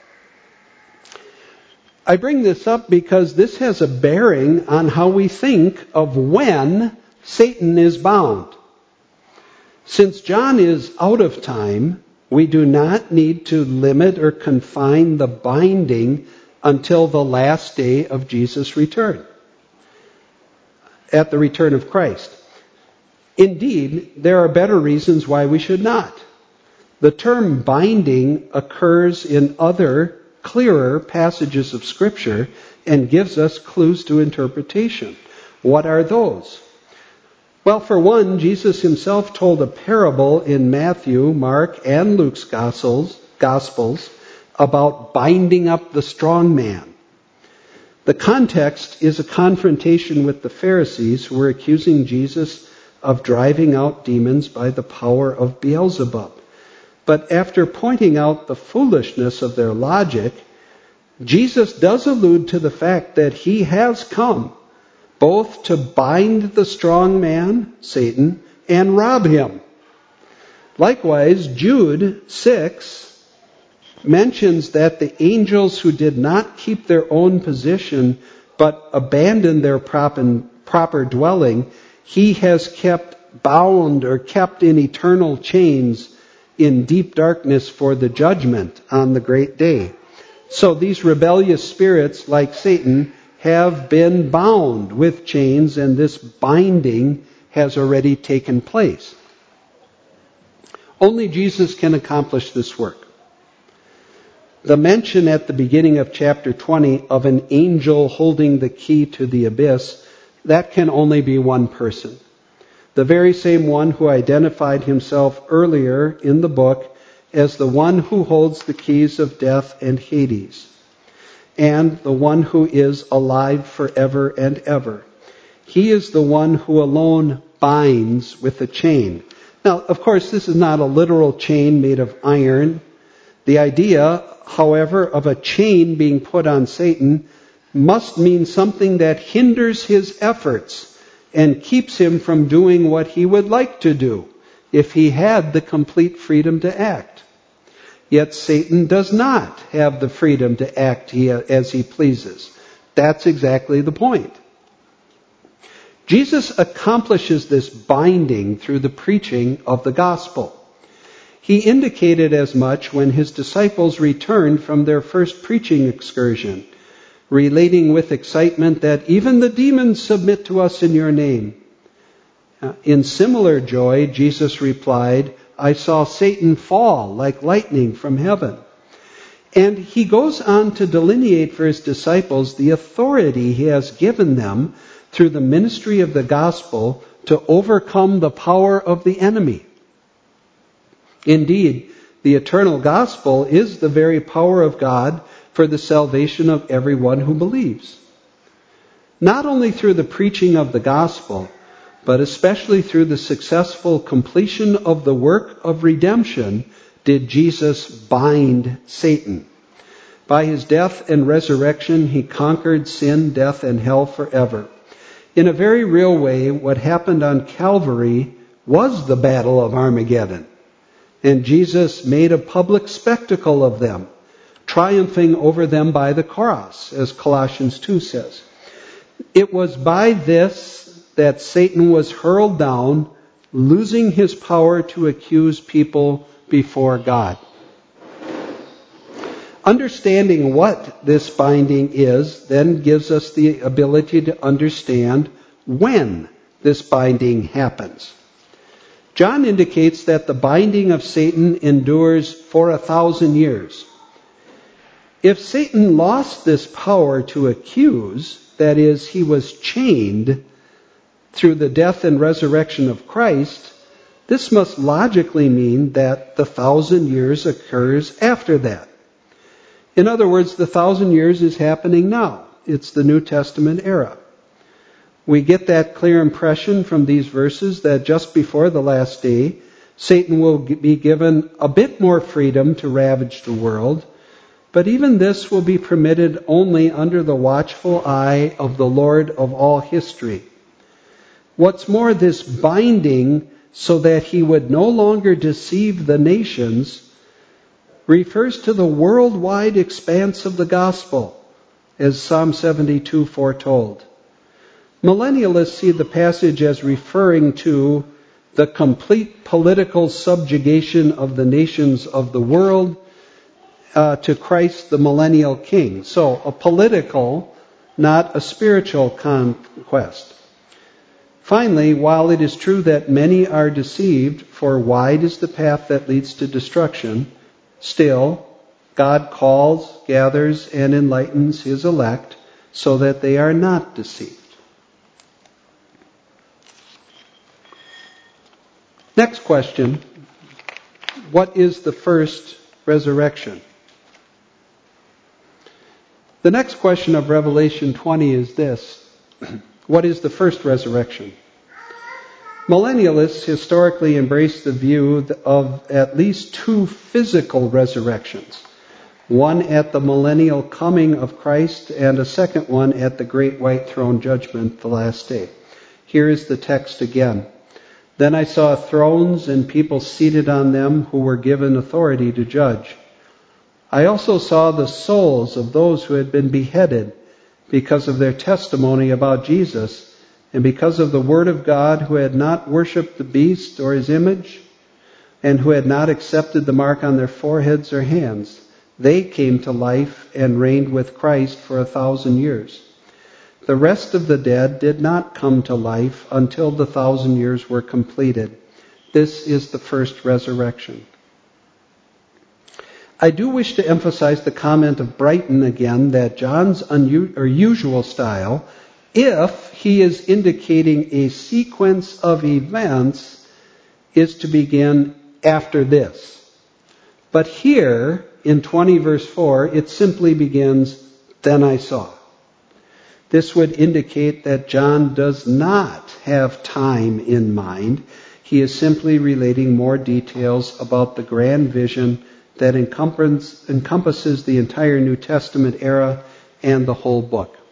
I bring this up because this has a bearing on how we think of when Satan is bound. Since John is out of time, we do not need to limit or confine the binding until the last day of Jesus' return, at the return of Christ. Indeed, there are better reasons why we should not. The term binding occurs in other, clearer passages of Scripture and gives us clues to interpretation. What are those? Well, for one, Jesus himself told a parable in Matthew, Mark, and Luke's Gospels, Gospels about binding up the strong man. The context is a confrontation with the Pharisees who were accusing Jesus of driving out demons by the power of Beelzebub. But after pointing out the foolishness of their logic, Jesus does allude to the fact that he has come both to bind the strong man, Satan, and rob him. Likewise, Jude six mentions that the angels who did not keep their own position but abandoned their proper dwelling, he has kept bound or kept in eternal chains in deep darkness for the judgment on the great day. So these rebellious spirits, like Satan, have been bound with chains, and this binding has already taken place. Only Jesus can accomplish this work. The mention at the beginning of chapter twenty of an angel holding the key to the abyss, that can only be one person. The very same one who identified himself earlier in the book as the one who holds the keys of death and Hades, and the one who is alive forever and ever. He is the one who alone binds with a chain. Now, of course, this is not a literal chain made of iron. The idea, however, of a chain being put on Satan must mean something that hinders his efforts and keeps him from doing what he would like to do if he had the complete freedom to act. Yet Satan does not have the freedom to act as he pleases. That's exactly the point. Jesus accomplishes this binding through the preaching of the gospel. He indicated as much when his disciples returned from their first preaching excursion, relating with excitement that even the demons submit to us in your name. In similar joy, Jesus replied, I saw Satan fall like lightning from heaven. And he goes on to delineate for his disciples the authority he has given them through the ministry of the gospel to overcome the power of the enemy. Indeed, the eternal gospel is the very power of God for the salvation of everyone who believes. Not only through the preaching of the gospel, but especially through the successful completion of the work of redemption did Jesus bind Satan. By his death and resurrection, he conquered sin, death, and hell forever. In a very real way, what happened on Calvary was the battle of Armageddon. And Jesus made a public spectacle of them, triumphing over them by the cross, as Colossians two says. It was by this that Satan was hurled down, losing his power to accuse people before God. Understanding what this binding is then gives us the ability to understand when this binding happens. John indicates that the binding of Satan endures for a thousand years. If Satan lost this power to accuse, that is, he was chained through the death and resurrection of Christ, this must logically mean that the thousand years occurs after that. In other words, the thousand years is happening now. It's the New Testament era. We get that clear impression from these verses that just before the last day, Satan will be given a bit more freedom to ravage the world, but even this will be permitted only under the watchful eye of the Lord of all history. What's more, this binding so that he would no longer deceive the nations refers to the worldwide expanse of the gospel, as Psalm seventy-two foretold. Millennialists see the passage as referring to the complete political subjugation of the nations of the world uh, to Christ the millennial king. So a political, not a spiritual conquest. Finally, while it is true that many are deceived, for wide is the path that leads to destruction, still, God calls, gathers, and enlightens his elect so that they are not deceived. Next question. What is the first resurrection? The next question of Revelation twenty is this. What is the first resurrection? Millennialists historically embrace the view of at least two physical resurrections. One at the millennial coming of Christ and a second one at the great white throne judgment, the last day. Here is the text again. Then I saw thrones and people seated on them who were given authority to judge. I also saw the souls of those who had been beheaded because of their testimony about Jesus and because of the word of God, who had not worshipped the beast or his image and who had not accepted the mark on their foreheads or hands. They came to life and reigned with Christ for a thousand years. The rest of the dead did not come to life until the thousand years were completed. This is the first resurrection. I do wish to emphasize the comment of Brighton again that John's unusual style, if he is indicating a sequence of events, is to begin after this. But here, in twenty verse four, it simply begins, then I saw. This would indicate that John does not have time in mind. He is simply relating more details about the grand vision that encompasses the entire New Testament era and the whole book.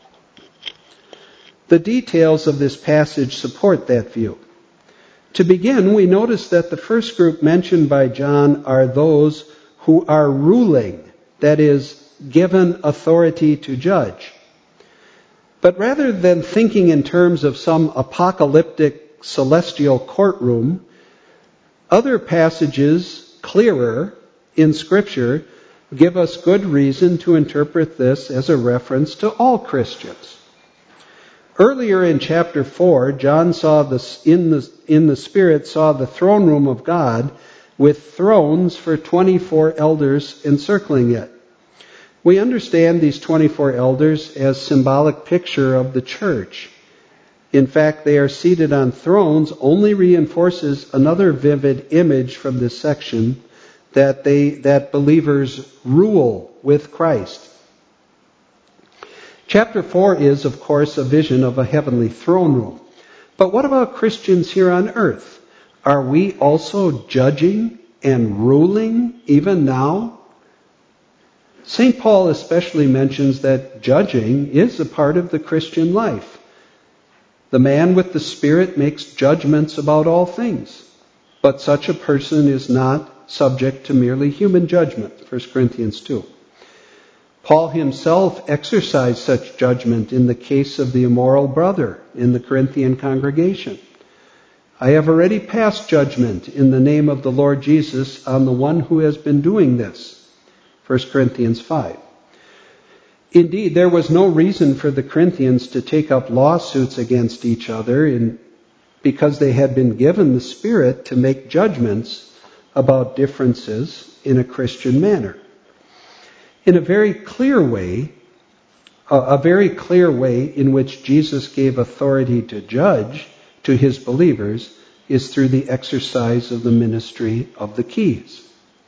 The details of this passage support that view. To begin, we notice that the first group mentioned by John are those who are ruling, that is, given authority to judge. But rather than thinking in terms of some apocalyptic celestial courtroom, other passages, clearer in Scripture, give us good reason to interpret this as a reference to all Christians. Earlier in chapter four, John saw this in the in the Spirit saw the throne room of God with thrones for twenty-four elders encircling it. We understand these twenty-four elders as symbolic picture of the church. In fact, they are seated on thrones only reinforces another vivid image from this section that they that believers rule with Christ. Chapter four is, of course, a vision of a heavenly throne room. But what about Christians here on earth? Are we also judging and ruling even now? Saint Paul especially mentions that judging is a part of the Christian life. The man with the Spirit makes judgments about all things, but such a person is not subject to merely human judgment, First Corinthians two. Paul himself exercised such judgment in the case of the immoral brother in the Corinthian congregation. I have already passed judgment in the name of the Lord Jesus on the one who has been doing this, First Corinthians five. Indeed, there was no reason for the Corinthians to take up lawsuits against each other in, because they had been given the Spirit to make judgments about differences in a Christian manner. In a very clear way, a very clear way in which Jesus gave authority to judge to his believers is through the exercise of the ministry of the keys.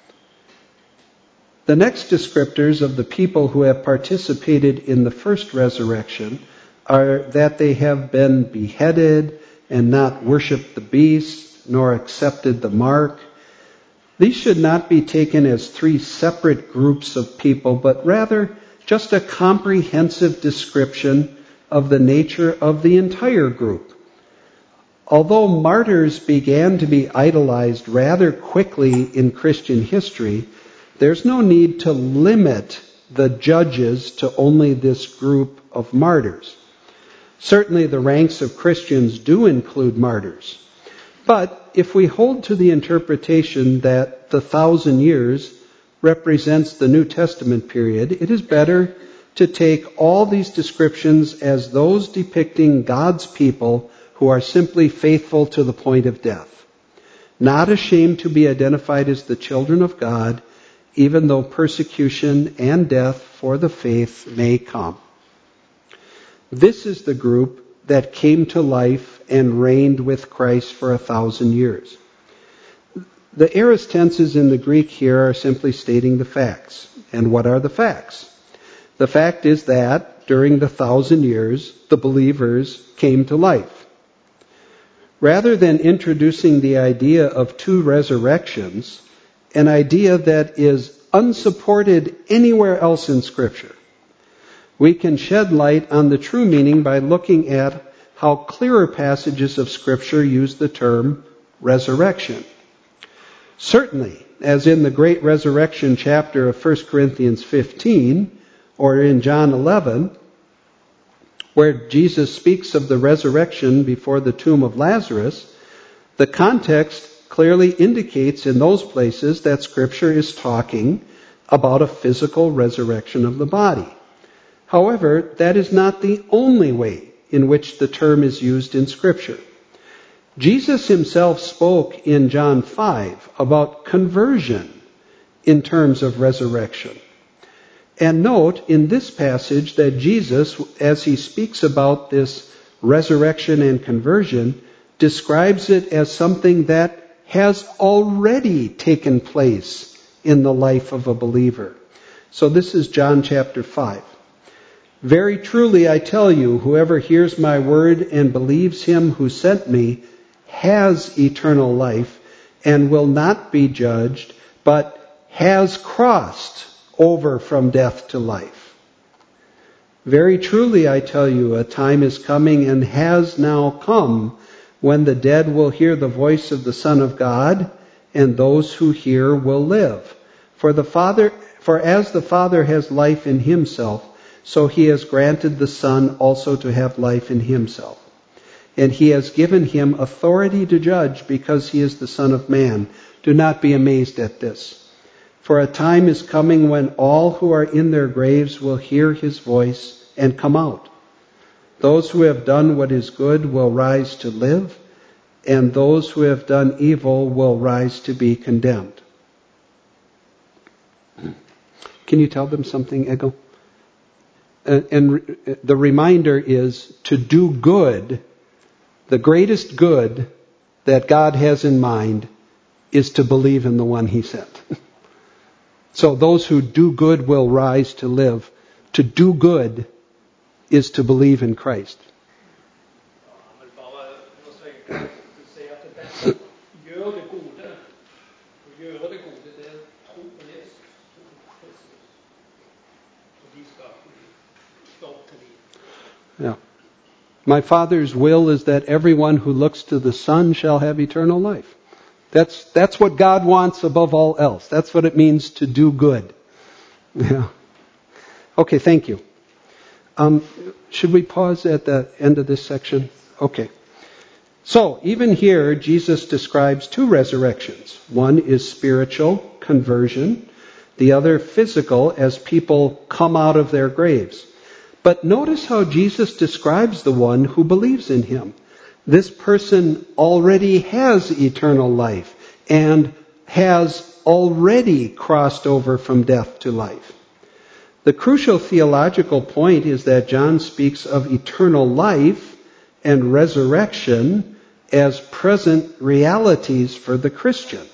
The next descriptors of the people who have participated in the first resurrection are that they have been beheaded and not worshipped the beast, nor accepted the mark. These should not be taken as three separate groups of people, but rather just a comprehensive description of the nature of the entire group. Although martyrs began to be idolized rather quickly in Christian history, there's no need to limit the judges to only this group of martyrs. Certainly the ranks of Christians do include martyrs. But if we hold to the interpretation that the thousand years represents the New Testament period, it is better to take all these descriptions as those depicting God's people who are simply faithful to the point of death, not ashamed to be identified as the children of God, even though persecution and death for the faith may come. This is the group that came to life and reigned with Christ for a thousand years. The aorist tenses in the Greek here are simply stating the facts. And what are the facts? The fact is that during the thousand years, the believers came to life. Rather than introducing the idea of two resurrections, an idea that is unsupported anywhere else in Scripture, we can shed light on the true meaning by looking at how clearer passages of Scripture use the term resurrection. Certainly, as in the great resurrection chapter of First Corinthians fifteen, or in John eleven, where Jesus speaks of the resurrection before the tomb of Lazarus, the context clearly indicates in those places that Scripture is talking about a physical resurrection of the body. However, that is not the only way in which the term is used in Scripture. Jesus himself spoke in John five about conversion in terms of resurrection. And note in this passage that Jesus, as he speaks about this resurrection and conversion, describes it as something that has already taken place in the life of a believer. So this is John chapter five. Very truly I tell you, whoever hears my word and believes him who sent me has eternal life and will not be judged, but has crossed over from death to life. Very truly, I tell you, a time is coming and has now come when the dead will hear the voice of the Son of God, and those who hear will live. For the Father, for as the Father has life in himself, so he has granted the Son also to have life in himself. And he has given him authority to judge because he is the Son of Man. Do not be amazed at this. For a time is coming when all who are in their graves will hear his voice and come out. Those who have done what is good will rise to live, and those who have done evil will rise to be condemned. Can you tell them something, Ego? And, and the reminder is to do good. The greatest good that God has in mind is to believe in the one he sent. So those who do good will rise to live. To do good is to believe in Christ. Han vill bara understryka, du säger att det bästa, gör det gode. Och göra det gode, det är tro på Jesus. Tro på Kristus. Och vi ska stå till liv. Yeah. My Father's will is that everyone who looks to the Son shall have eternal life. That's, that's what God wants above all else. That's what it means to do good. Yeah. Okay, thank you. Um, should we pause at the end of this section? Okay. So, even here, Jesus describes two resurrections. One is spiritual, conversion. The other, physical, as people come out of their graves. But notice how Jesus describes the one who believes in him. This person already has eternal life and has already crossed over from death to life. The crucial theological point is that John speaks of eternal life and resurrection as present realities for the Christian.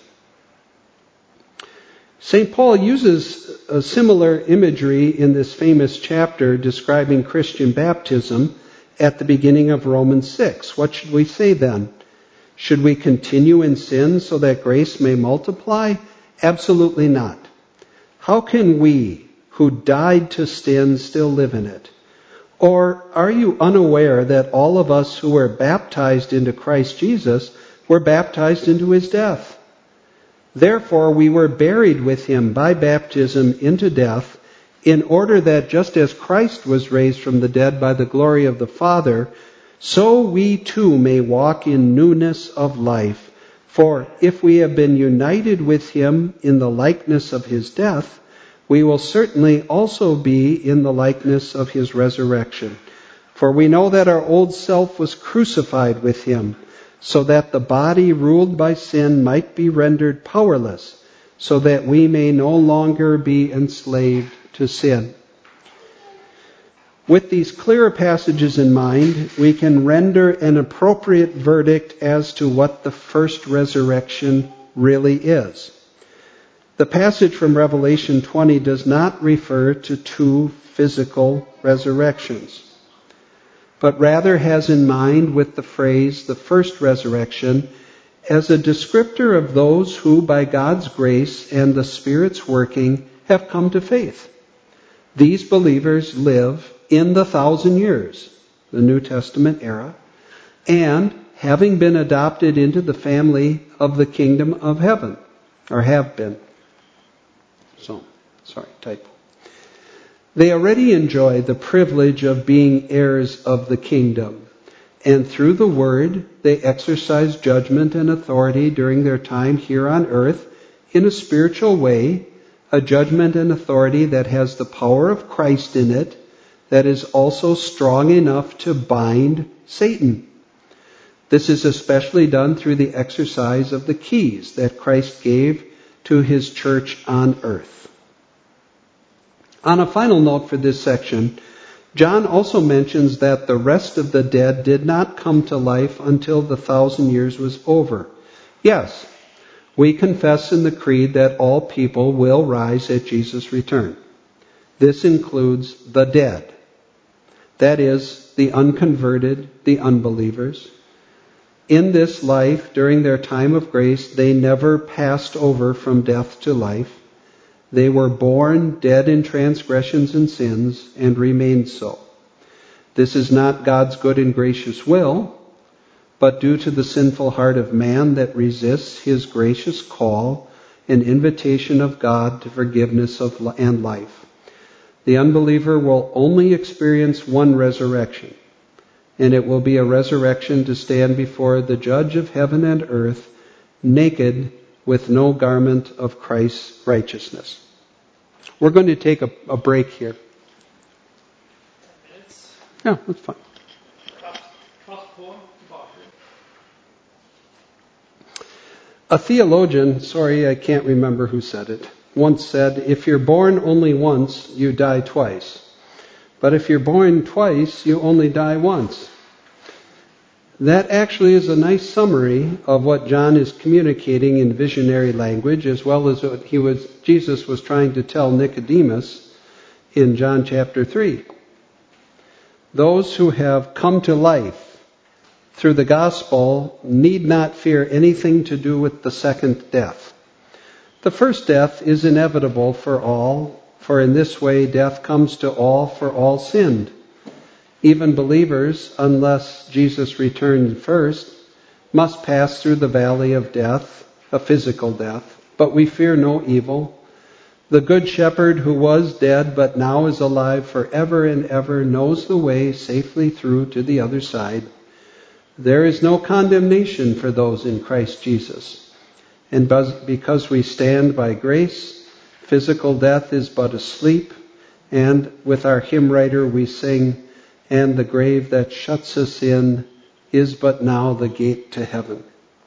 Saint Paul uses a similar imagery in this famous chapter describing Christian baptism at the beginning of Romans six. What should we say then? Should we continue in sin so that grace may multiply? Absolutely not. How can we, who died to sin, still live in it? Or are you unaware that all of us who were baptized into Christ Jesus were baptized into his death? Therefore we were buried with him by baptism into death, in order that just as Christ was raised from the dead by the glory of the Father, so we too may walk in newness of life. For if we have been united with him in the likeness of his death, we will certainly also be in the likeness of his resurrection. For we know that our old self was crucified with him, so that the body ruled by sin might be rendered powerless, so that we may no longer be enslaved to sin. With these clearer passages in mind, we can render an appropriate verdict as to what the first resurrection really is. The passage from Revelation twenty does not refer to two physical resurrections, but rather has in mind with the phrase, the first resurrection, as a descriptor of those who, by God's grace and the Spirit's working, have come to faith. These believers live in the thousand years, the New Testament era, and having been adopted into the family of the kingdom of heaven, or have been. So, sorry, typo. They already enjoy the privilege of being heirs of the kingdom, and through the word they exercise judgment and authority during their time here on earth in a spiritual way, a judgment and authority that has the power of Christ in it, that is also strong enough to bind Satan. This is especially done through the exercise of the keys that Christ gave to his church on earth. On a final note for this section, John also mentions that the rest of the dead did not come to life until the thousand years was over. Yes, we confess in the Creed that all people will rise at Jesus' return. This includes the dead. That is, the unconverted, the unbelievers. In this life, during their time of grace, they never passed over from death to life. They were born dead in transgressions and sins and remained so. This is not God's good and gracious will, but due to the sinful heart of man that resists his gracious call and invitation of God to forgiveness of and life. The unbeliever will only experience one resurrection, and it will be a resurrection to stand before the Judge of heaven and earth, naked, with no garment of Christ's righteousness. We're going to take a, a break here. Ten minutes. Yeah, that's fine. A theologian, sorry, I can't remember who said it, once said, if you're born only once, you die twice. But if you're born twice, you only die once. That actually is a nice summary of what John is communicating in visionary language, as well as what he was, Jesus was trying to tell Nicodemus in John chapter three. Those who have come to life through the gospel need not fear anything to do with the second death. The first death is inevitable for all, for in this way death comes to all, for all sinned. Even believers, unless Jesus returned first, must pass through the valley of death, a physical death, but we fear no evil. The good shepherd who was dead but now is alive forever and ever knows the way safely through to the other side. There is no condemnation for those in Christ Jesus. And because we stand by grace, physical death is but a sleep, and with our hymn writer we sing, and the grave that shuts us in is but now the gate to heaven.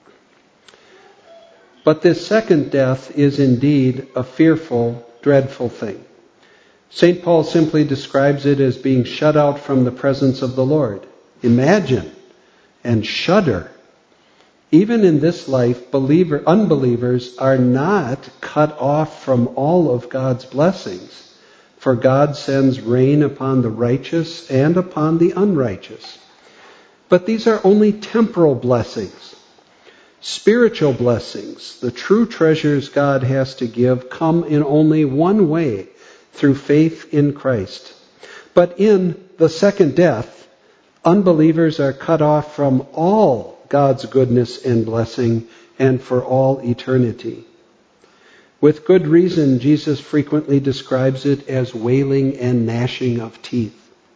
But this second death is indeed a fearful, dreadful thing. Saint Paul simply describes it as being shut out from the presence of the Lord. Imagine and shudder. Even in this life, believer, unbelievers are not cut off from all of God's blessings. For God sends rain upon the righteous and upon the unrighteous. But these are only temporal blessings. Spiritual blessings, the true treasures God has to give, come in only one way, through faith in Christ. But in the second death, unbelievers are cut off from all God's goodness and blessing and for all eternity. With good reason, Jesus frequently describes it as wailing and gnashing of teeth.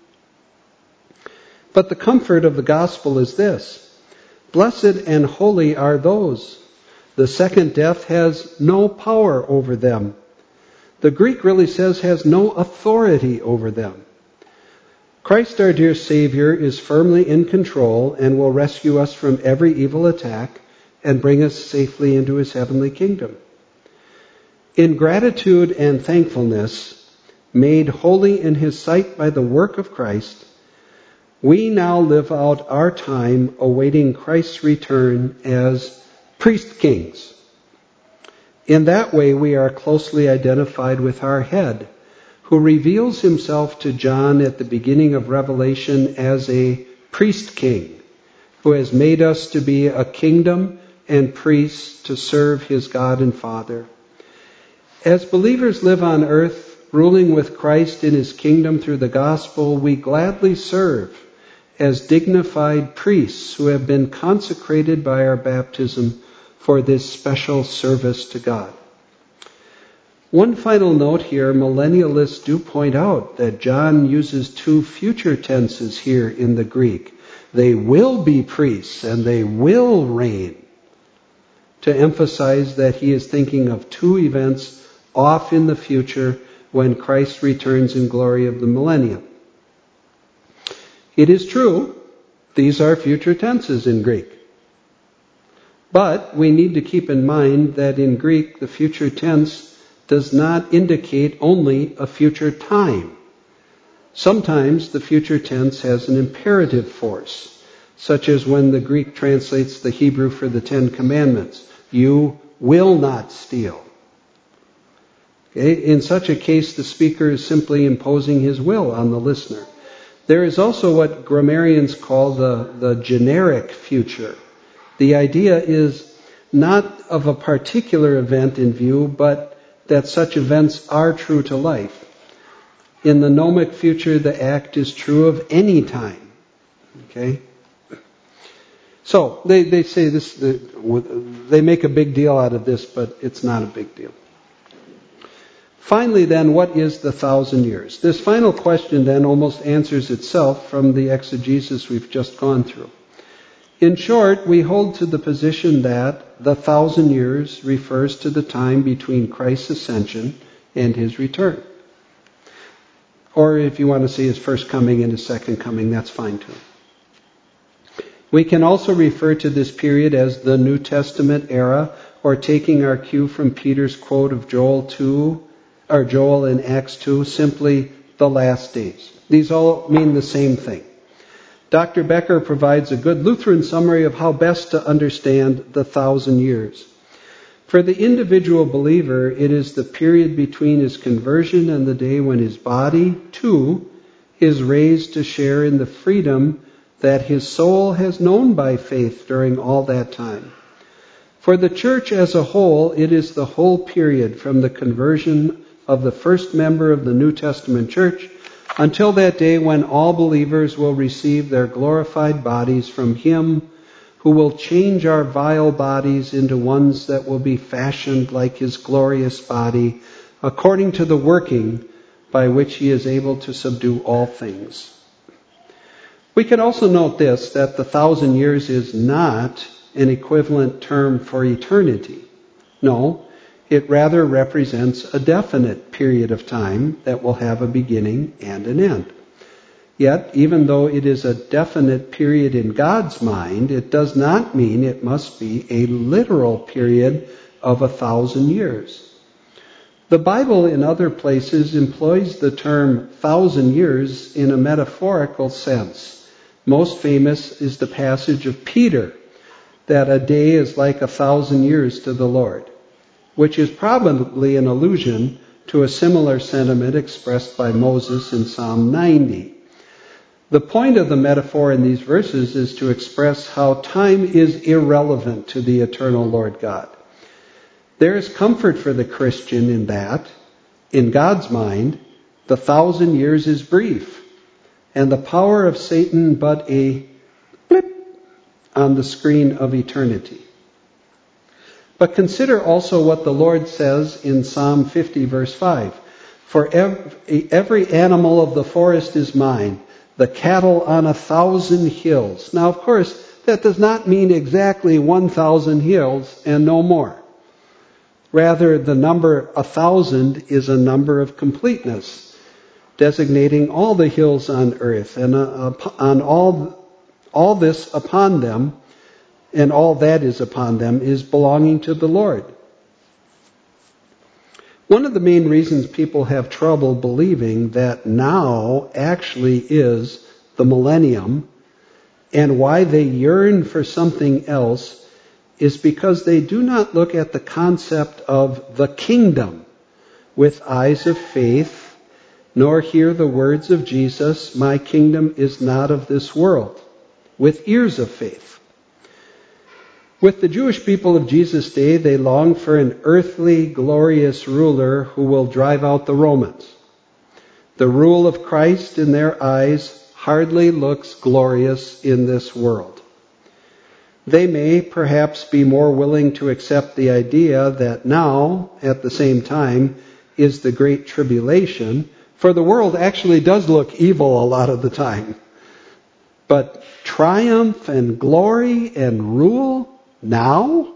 But the comfort of the gospel is this: blessed and holy are those. The second death has no power over them. The Greek really says has no authority over them. Christ, our dear Savior, is firmly in control and will rescue us from every evil attack and bring us safely into his heavenly kingdom. In gratitude and thankfulness, made holy in his sight by the work of Christ, we now live out our time awaiting Christ's return as priest kings. In that way, we are closely identified with our head, who reveals himself to John at the beginning of Revelation as a priest king, who has made us to be a kingdom and priests to serve his God and Father. As believers live on earth, ruling with Christ in his kingdom through the gospel, we gladly serve as dignified priests who have been consecrated by our baptism for this special service to God. One final note here, millennialists do point out that John uses two future tenses here in the Greek. They will be priests and they will reign, to emphasize that he is thinking of two events off in the future when Christ returns in glory of the millennium. It is true, these are future tenses in Greek. But we need to keep in mind that in Greek, the future tense does not indicate only a future time. Sometimes the future tense has an imperative force, such as when the Greek translates the Hebrew for the Ten Commandments. You will not steal. Okay? In such a case, the speaker is simply imposing his will on the listener. There is also what grammarians call the, the generic future. The idea is not of a particular event in view, but that such events are true to life. In the gnomic future, the act is true of any time. Okay? So, they, they say this, they make a big deal out of this, but it's not a big deal. Finally then, what is the thousand years? This final question then almost answers itself from the exegesis we've just gone through. In short, we hold to the position that the thousand years refers to the time between Christ's ascension and his return. Or if you want to say his first coming and his second coming, that's fine too. We can also refer to this period as the New Testament era, or taking our cue from Peter's quote of Joel two, or Joel in Acts two, simply the last days. These all mean the same thing. Doctor Becker provides a good Lutheran summary of how best to understand the thousand years. For the individual believer, it is the period between his conversion and the day when his body, too, is raised to share in the freedom that his soul has known by faith during all that time. For the church as a whole, it is the whole period from the conversion of the first member of the New Testament church until that day when all believers will receive their glorified bodies from him who will change our vile bodies into ones that will be fashioned like his glorious body, according to the working by which he is able to subdue all things. We can also note this, that the thousand years is not an equivalent term for eternity. No, it rather represents a definite period of time that will have a beginning and an end. Yet, even though it is a definite period in God's mind, it does not mean it must be a literal period of a thousand years. The Bible in other places employs the term thousand years in a metaphorical sense. Most famous is the passage of Peter, that a day is like a thousand years to the Lord, which is probably an allusion to a similar sentiment expressed by Moses in Psalm ninety. The point of the metaphor in these verses is to express how time is irrelevant to the eternal Lord God. There is comfort for the Christian in that, in God's mind, the thousand years is brief, and the power of Satan but a blip on the screen of eternity. But consider also what the Lord says in Psalm fifty, verse five. For every, every animal of the forest is mine, the cattle on a thousand hills. Now, of course, that does not mean exactly one thousand hills and no more. Rather, the number a thousand is a number of completeness, designating all the hills on earth, and uh, on all, all this upon them, and all that is upon them, is belonging to the Lord. One of the main reasons people have trouble believing that now actually is the millennium, and why they yearn for something else, is because they do not look at the concept of the kingdom with eyes of faith, nor hear the words of Jesus, "My kingdom is not of this world," with ears of faith. With the Jewish people of Jesus' day, they long for an earthly, glorious ruler who will drive out the Romans. The rule of Christ in their eyes hardly looks glorious in this world. They may perhaps be more willing to accept the idea that now, at the same time, is the Great Tribulation, for the world actually does look evil a lot of the time. But triumph and glory and rule now?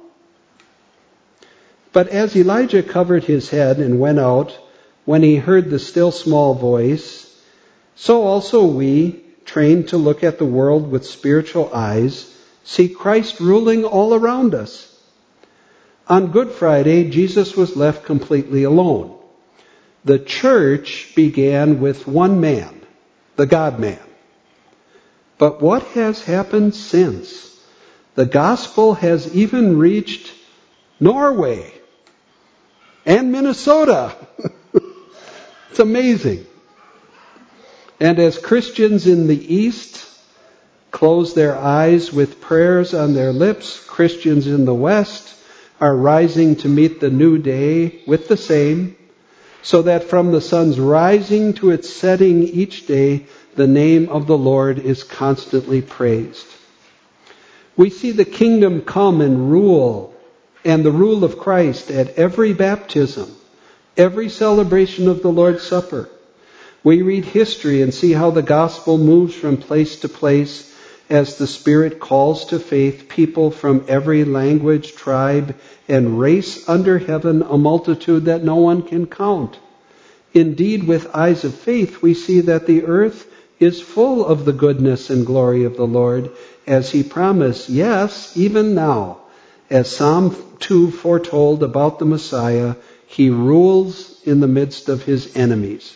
But as Elijah covered his head and went out, when he heard the still small voice, so also we, trained to look at the world with spiritual eyes, see Christ ruling all around us. On Good Friday, Jesus was left completely alone. The church began with one man, the God-man. But what has happened since? The gospel has even reached Norway and Minnesota. It's amazing. And as Christians in the East close their eyes with prayers on their lips, Christians in the West are rising to meet the new day with the same, so that from the sun's rising to its setting each day, the name of the Lord is constantly praised. We see the kingdom come and rule, and the rule of Christ at every baptism, every celebration of the Lord's Supper. We read history and see how the gospel moves from place to place as the Spirit calls to faith people from every language, tribe, and race under heaven, a multitude that no one can count. Indeed, with eyes of faith, we see that the earth is full of the goodness and glory of the Lord, as He promised, yes, even now, as Psalm two foretold about the Messiah, He rules in the midst of His enemies.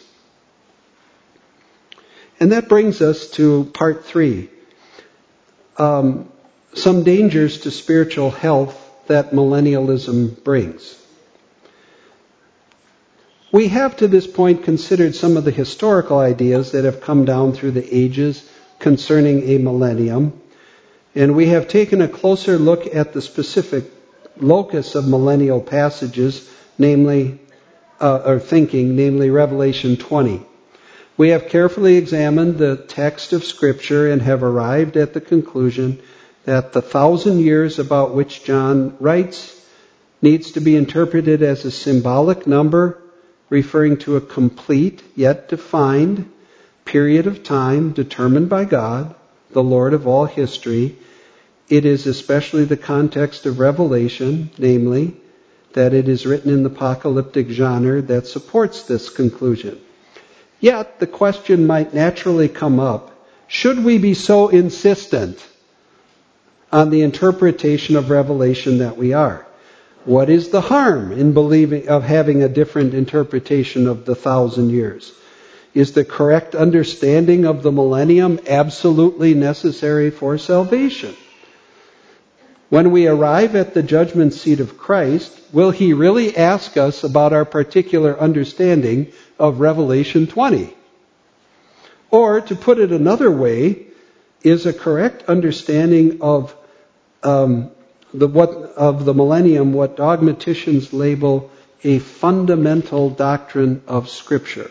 And that brings us to part three. Um, some dangers to spiritual health that millennialism brings. We have to this point considered some of the historical ideas that have come down through the ages concerning a millennium, and we have taken a closer look at the specific locus of millennial passages, namely, uh, or thinking, namely Revelation twenty. We have carefully examined the text of Scripture and have arrived at the conclusion that the thousand years about which John writes needs to be interpreted as a symbolic number referring to a complete yet defined period of time determined by God, the Lord of all history. It is especially the context of Revelation, namely, that it is written in the apocalyptic genre, that supports this conclusion. Yet, the question might naturally come up, should we be so insistent on the interpretation of Revelation that we are? What is the harm in believing of having a different interpretation of the thousand years? Is the correct understanding of the millennium absolutely necessary for salvation? When we arrive at the judgment seat of Christ, will He really ask us about our particular understanding of Revelation twenty? Or, to put it another way, is a correct understanding of um, the what of the millennium what dogmaticians label a fundamental doctrine of Scripture?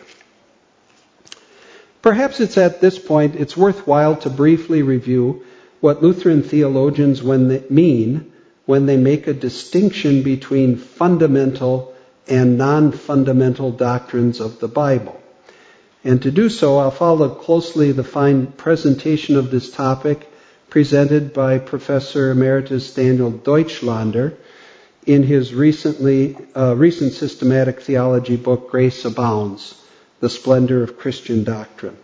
Perhaps it's at this point it's worthwhile to briefly review what Lutheran theologians when they mean when they make a distinction between fundamental and non-fundamental doctrines of the Bible. And to do so, I'll follow closely the fine presentation of this topic presented by Professor Emeritus Daniel Deutschlander in his recently uh, recent systematic theology book, Grace Abounds, The Splendor of Christian Doctrine.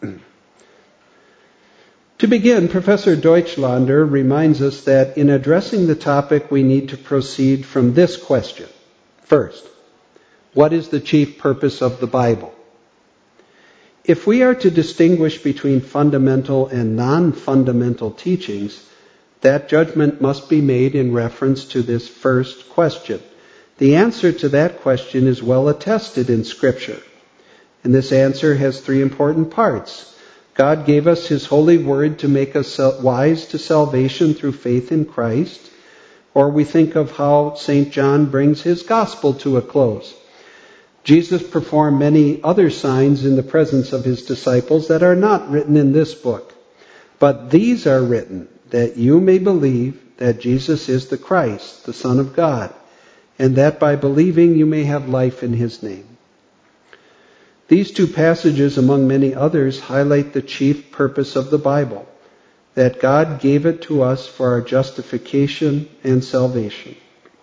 To begin, Professor Deutschlander reminds us that in addressing the topic, we need to proceed from this question. First, what is the chief purpose of the Bible? If we are to distinguish between fundamental and non-fundamental teachings, that judgment must be made in reference to this first question. The answer to that question is well attested in Scripture. And this answer has three important parts. God gave us His holy word to make us wise to salvation through faith in Christ. Or we think of how Saint John brings his gospel to a close. Jesus performed many other signs in the presence of His disciples that are not written in this book. But these are written that you may believe that Jesus is the Christ, the Son of God, and that by believing you may have life in His name. These two passages, among many others, highlight the chief purpose of the Bible, that God gave it to us for our justification and salvation.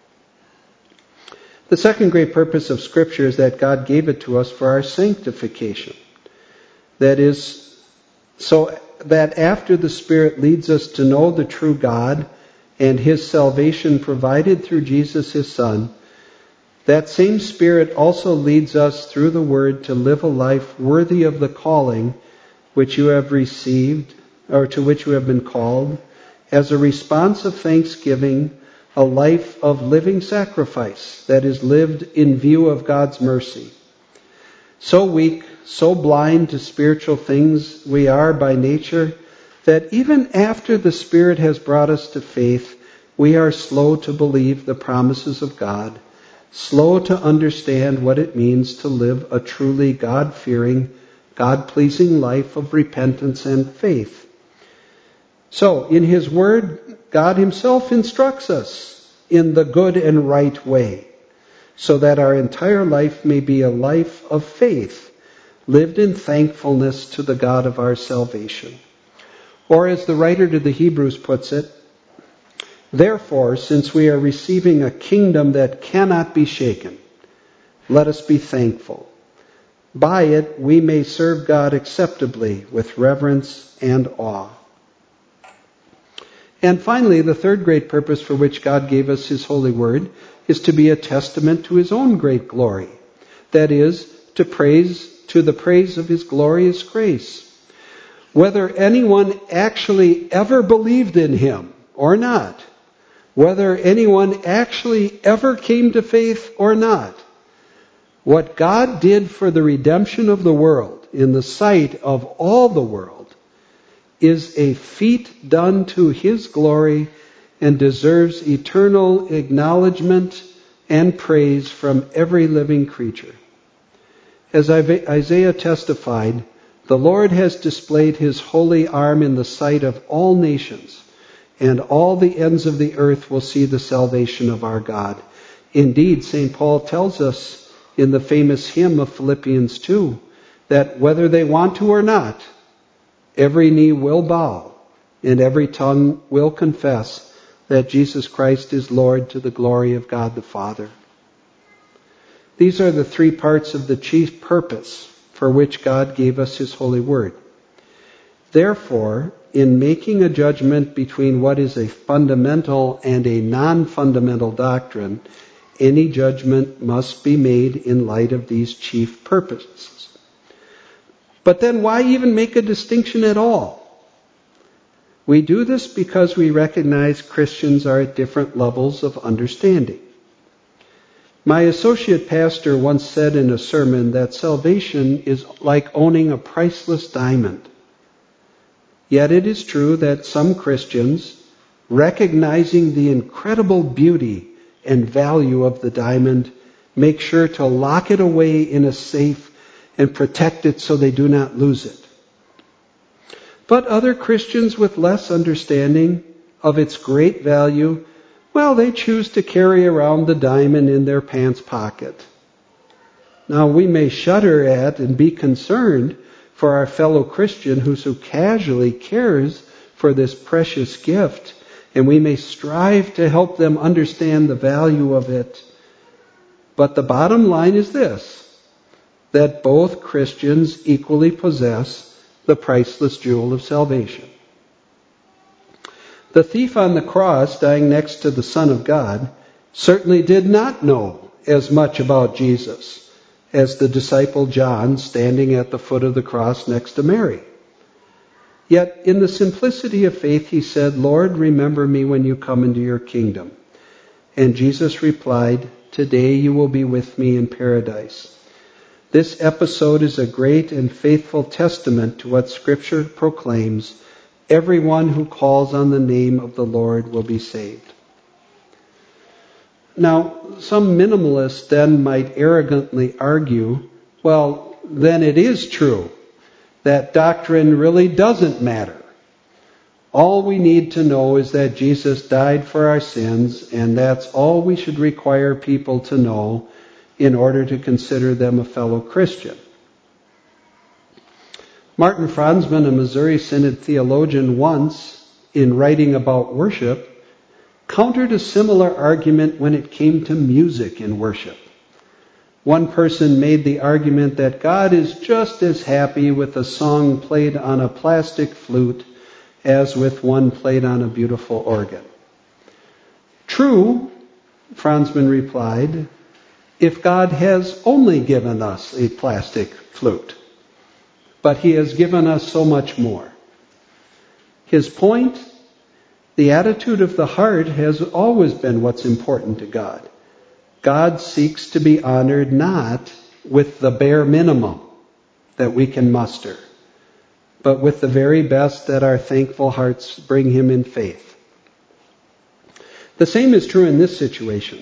The second great purpose of Scripture is that God gave it to us for our sanctification. That is, so that after the Spirit leads us to know the true God and His salvation provided through Jesus, His Son, that same Spirit also leads us through the Word to live a life worthy of the calling which you have received, or to which you have been called, as a response of thanksgiving, a life of living sacrifice that is lived in view of God's mercy. So weak, so blind to spiritual things we are by nature, that even after the Spirit has brought us to faith, we are slow to believe the promises of God, slow to understand what it means to live a truly God-fearing, God-pleasing life of repentance and faith. So, in His Word, God Himself instructs us in the good and right way, so that our entire life may be a life of faith, lived in thankfulness to the God of our salvation. Or as the writer to the Hebrews puts it, therefore, since we are receiving a kingdom that cannot be shaken, let us be thankful. By it we may serve God acceptably with reverence and awe. And finally, the third great purpose for which God gave us His holy word is to be a testament to His own great glory. That is, to praise, to the praise of His glorious grace. Whether anyone actually ever believed in Him or not, whether anyone actually ever came to faith or not, what God did for the redemption of the world in the sight of all the world is a feat done to His glory and deserves eternal acknowledgement and praise from every living creature. As Isaiah testified, the Lord has displayed His holy arm in the sight of all nations, and all the ends of the earth will see the salvation of our God. Indeed, Saint Paul tells us in the famous hymn of Philippians two that whether they want to or not, every knee will bow and every tongue will confess that Jesus Christ is Lord to the glory of God the Father. These are the three parts of the chief purpose for which God gave us His holy word. Therefore, in making a judgment between what is a fundamental and a non-fundamental doctrine, any judgment must be made in light of these chief purposes. But then why even make a distinction at all? We do this because we recognize Christians are at different levels of understanding. My associate pastor once said in a sermon that salvation is like owning a priceless diamond. Yet it is true that some Christians, recognizing the incredible beauty and value of the diamond, make sure to lock it away in a safe and protect it so they do not lose it. But other Christians with less understanding of its great value, well, they choose to carry around the diamond in their pants pocket. Now, we may shudder at and be concerned for our fellow Christian who so casually cares for this precious gift, and we may strive to help them understand the value of it. But the bottom line is this, that both Christians equally possess the priceless jewel of salvation. The thief on the cross, dying next to the Son of God, certainly did not know as much about Jesus as the disciple John standing at the foot of the cross next to Mary. Yet in the simplicity of faith he said, "Lord, remember me when you come into your kingdom." And Jesus replied, "Today you will be with me in paradise." This episode is a great and faithful testament to what Scripture proclaims: everyone who calls on the name of the Lord will be saved. Now, some minimalists then might arrogantly argue, well, then it is true that doctrine really doesn't matter. All we need to know is that Jesus died for our sins, and that's all we should require people to know in order to consider them a fellow Christian. Martin Franzmann, a Missouri Synod theologian, once, in writing about worship, countered a similar argument when it came to music in worship. One person made the argument that God is just as happy with a song played on a plastic flute as with one played on a beautiful organ. True, Franzmann replied, if God has only given us a plastic flute, but He has given us so much more. His point, the attitude of the heart has always been what's important to God. God seeks to be honored not with the bare minimum that we can muster, but with the very best that our thankful hearts bring Him in faith. The same is true in this situation.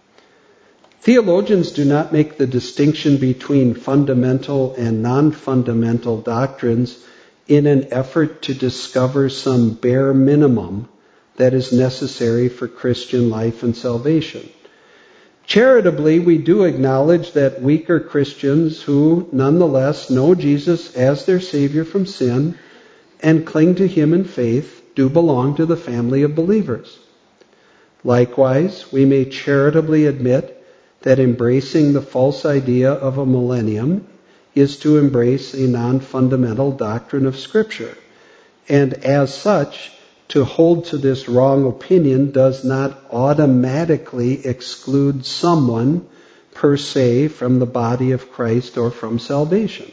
Theologians do not make the distinction between fundamental and non-fundamental doctrines in an effort to discover some bare minimum that is necessary for Christian life and salvation. Charitably, we do acknowledge that weaker Christians who nonetheless know Jesus as their Savior from sin and cling to Him in faith do belong to the family of believers. Likewise, we may charitably admit that embracing the false idea of a millennium is to embrace a non-fundamental doctrine of Scripture. And as such, to hold to this wrong opinion does not automatically exclude someone per se from the body of Christ or from salvation.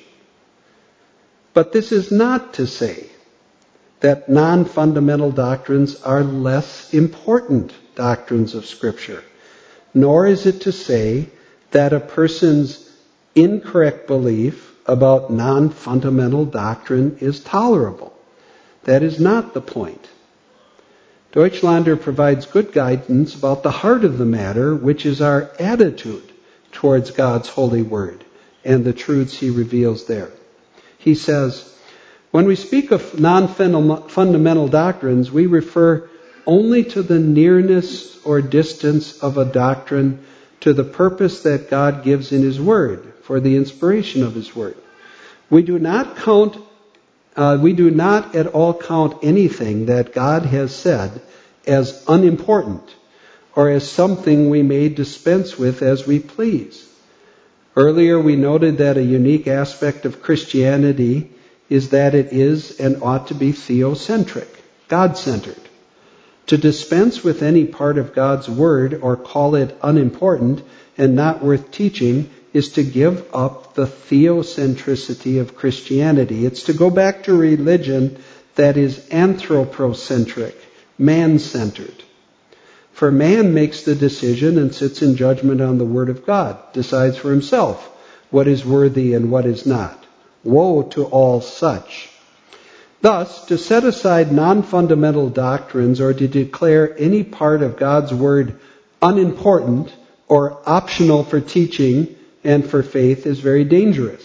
But this is not to say that non-fundamental doctrines are less important doctrines of Scripture, nor is it to say that a person's incorrect belief about non-fundamental doctrine is tolerable. That is not the point. Deutschlander provides good guidance about the heart of the matter, which is our attitude towards God's holy word and the truths He reveals there. He says, when we speak of non-fundamental doctrines, we refer only to the nearness or distance of a doctrine to the purpose that God gives in His Word, for the inspiration of His Word. We do not count, uh, we do not at all count anything that God has said as unimportant or as something we may dispense with as we please. Earlier we noted that a unique aspect of Christianity is that it is and ought to be theocentric, God-centered. To dispense with any part of God's Word or call it unimportant and not worth teaching is to give up the theocentricity of Christianity. It's to go back to religion that is anthropocentric, man-centered. For man makes the decision and sits in judgment on the Word of God, decides for himself what is worthy and what is not. Woe to all such. Thus, to set aside non-fundamental doctrines or to declare any part of God's Word unimportant or optional for teaching and for faith is very dangerous.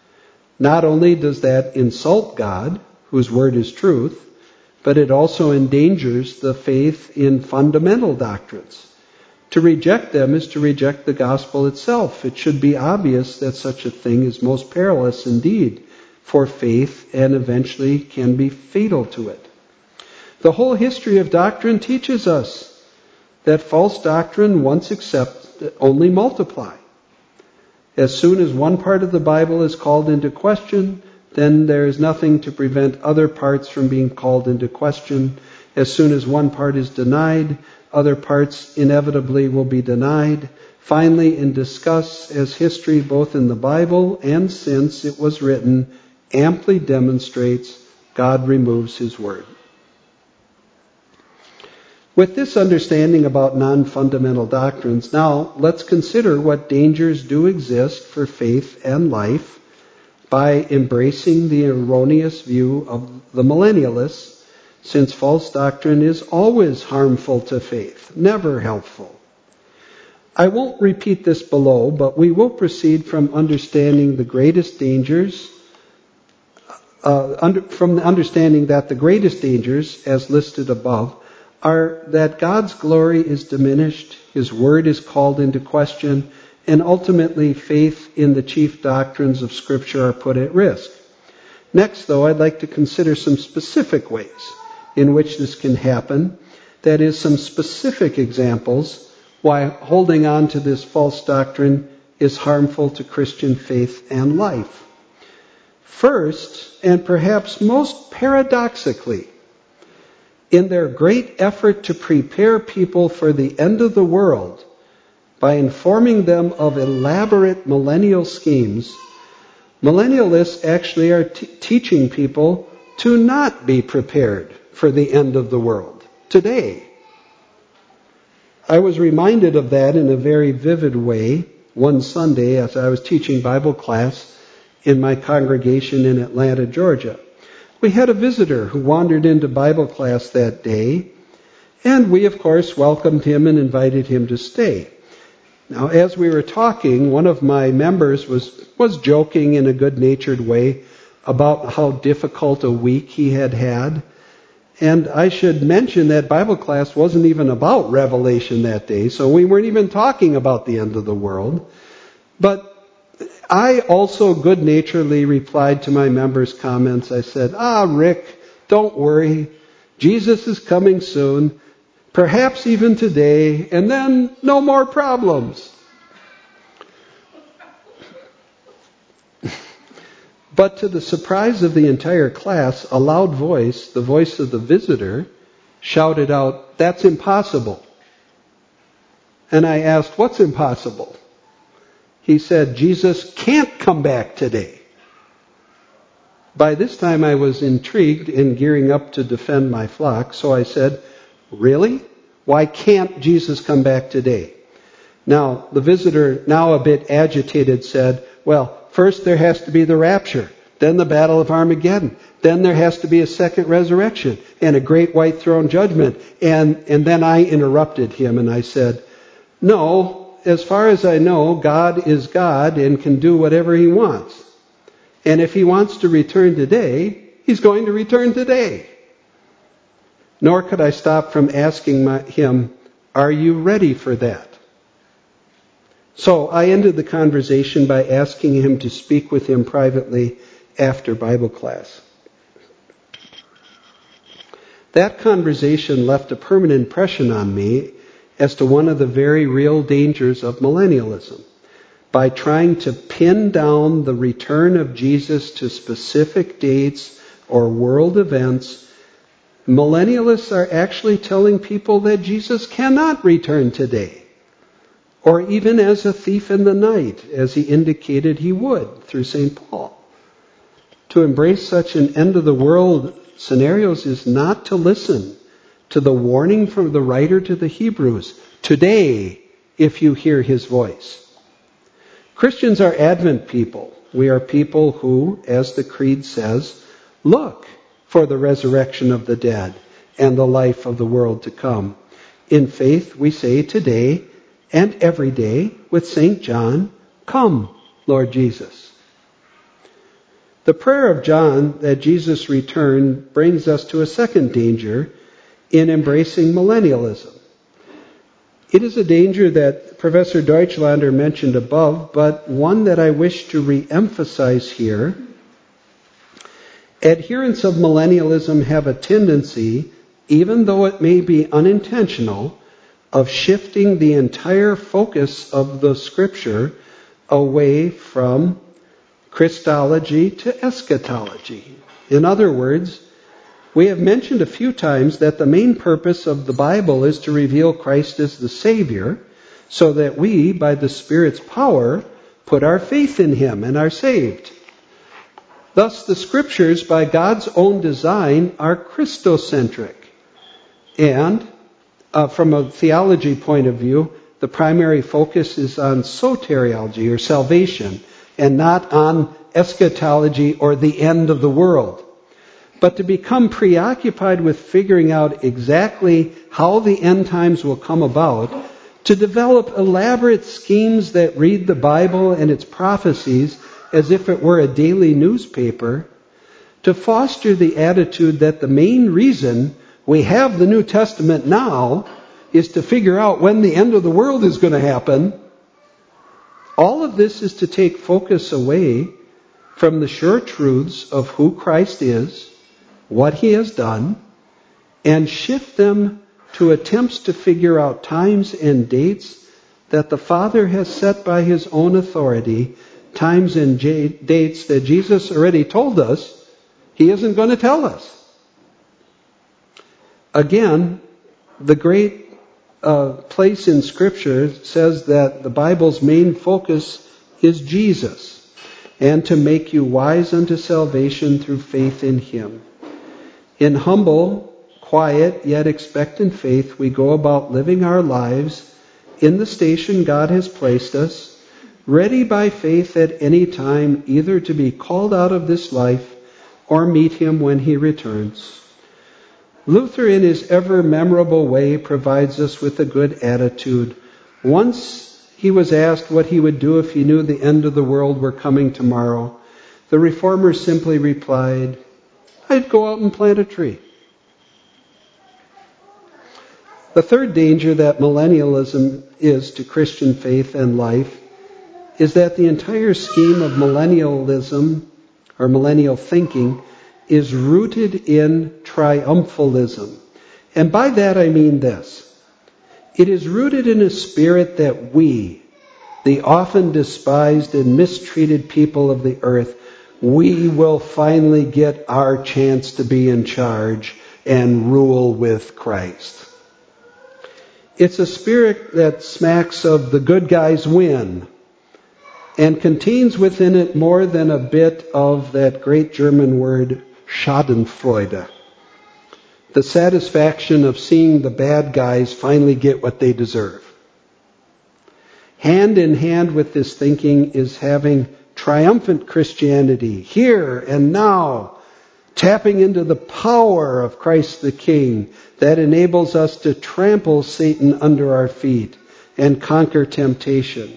Not only does that insult God, whose Word is truth, but it also endangers the faith in fundamental doctrines. To reject them is to reject the gospel itself. It should be obvious that such a thing is most perilous indeed for faith and eventually can be fatal to it. The whole history of doctrine teaches us that false doctrine, once accepted, only multiply. As soon as one part of the Bible is called into question, then there is nothing to prevent other parts from being called into question. As soon as one part is denied, other parts inevitably will be denied. Finally, in discuss, as history both in the Bible and since it was written amply demonstrates, God removes His Word. With this understanding about non-fundamental doctrines, now let's consider what dangers do exist for faith and life by embracing the erroneous view of the millennialists, since false doctrine is always harmful to faith, never helpful. I won't repeat this below, but we will proceed from understanding the greatest dangers, uh, under, from the understanding that the greatest dangers, as listed above, are that God's glory is diminished, His Word is called into question, and ultimately faith in the chief doctrines of Scripture are put at risk. Next, though, I'd like to consider some specific ways in which this can happen, that is, some specific examples why holding on to this false doctrine is harmful to Christian faith and life. First, and perhaps most paradoxically, in their great effort to prepare people for the end of the world by informing them of elaborate millennial schemes, millennialists actually are t- teaching people to not be prepared for the end of the world today. I was reminded of that in a very vivid way one Sunday as I was teaching Bible class in my congregation in Atlanta, Georgia. We had a visitor who wandered into Bible class that day, And we, of course, welcomed him and invited him to stay. Now, as we were talking, one of my members was, was joking in a good-natured way about how difficult a week he had had. And I should mention that Bible class wasn't even about Revelation that day, so we weren't even talking about the end of the world. But I also good-naturedly replied to my members' comments. I said, ah, Rick, don't worry. Jesus is coming soon, perhaps even today, and then no more problems. But to the surprise of the entire class, a loud voice, the voice of the visitor, shouted out, "That's impossible." And I asked, "What's impossible?" He said, "Jesus can't come back today." By this time I was intrigued and gearing up to defend my flock, so I said, "Really? Why can't Jesus come back today?" Now, the visitor, now a bit agitated, said, "Well, first there has to be the rapture, then the battle of Armageddon, then there has to be a second resurrection, and a great white throne judgment." And, and then I interrupted him and I said, "No, as far as I know, God is God and can do whatever he wants. And if he wants to return today, he's going to return today." Nor could I stop from asking my, him, "Are you ready for that?" So I ended the conversation by asking him to speak with him privately after Bible class. That conversation left a permanent impression on me as to one of the very real dangers of millennialism. By trying to pin down the return of Jesus to specific dates or world events, millennialists are actually telling people that Jesus cannot return today, or even as a thief in the night, as he indicated he would through Saint Paul. To embrace such an end-of-the-world scenarios is not to listen to the warning from the writer to the Hebrews, "Today, if you hear his voice." Christians are Advent people. We are people who, as the Creed says, look for the resurrection of the dead and the life of the world to come. In faith, we say today and every day with Saint John, "Come, Lord Jesus." The prayer of John that Jesus return brings us to a second danger in embracing millennialism. It is a danger that Professor Deutschlander mentioned above, but one that I wish to re-emphasize here. Adherents of millennialism have a tendency, even though it may be unintentional, of shifting the entire focus of the Scripture away from Christology to eschatology. In other words, we have mentioned a few times that the main purpose of the Bible is to reveal Christ as the Savior, so that we, by the Spirit's power, put our faith in him and are saved. Thus, the Scriptures, by God's own design, are Christocentric. And uh, from a theology point of view, the primary focus is on soteriology, or salvation, and not on eschatology, or the end of the world. But to become preoccupied with figuring out exactly how the end times will come about, to develop elaborate schemes that read the Bible and its prophecies as if it were a daily newspaper, to foster the attitude that the main reason we have the New Testament now is to figure out when the end of the world is going to happen. All of this is to take focus away from the sure truths of who Christ is, what he has done, and shift them to attempts to figure out times and dates that the Father has set by his own authority, times and j- dates that Jesus already told us he isn't going to tell us. Again, the great uh, place in Scripture says that the Bible's main focus is Jesus, and to make you wise unto salvation through faith in him. In humble, quiet, yet expectant faith, we go about living our lives in the station God has placed us, ready by faith at any time either to be called out of this life or meet him when he returns. Luther, in his ever memorable way, provides us with a good attitude. Once he was asked what he would do if he knew the end of the world were coming tomorrow. The reformer simply replied, "I'd go out and plant a tree." The third danger that millennialism is to Christian faith and life is that the entire scheme of millennialism, or millennial thinking, is rooted in triumphalism. And by that I mean this. It is rooted in a spirit that we, the often despised and mistreated people of the earth, we will finally get our chance to be in charge and rule with Christ. It's a spirit that smacks of the good guys win and contains within it more than a bit of that great German word Schadenfreude, the satisfaction of seeing the bad guys finally get what they deserve. Hand in hand with this thinking is having triumphant Christianity, here and now, tapping into the power of Christ the King that enables us to trample Satan under our feet and conquer temptation.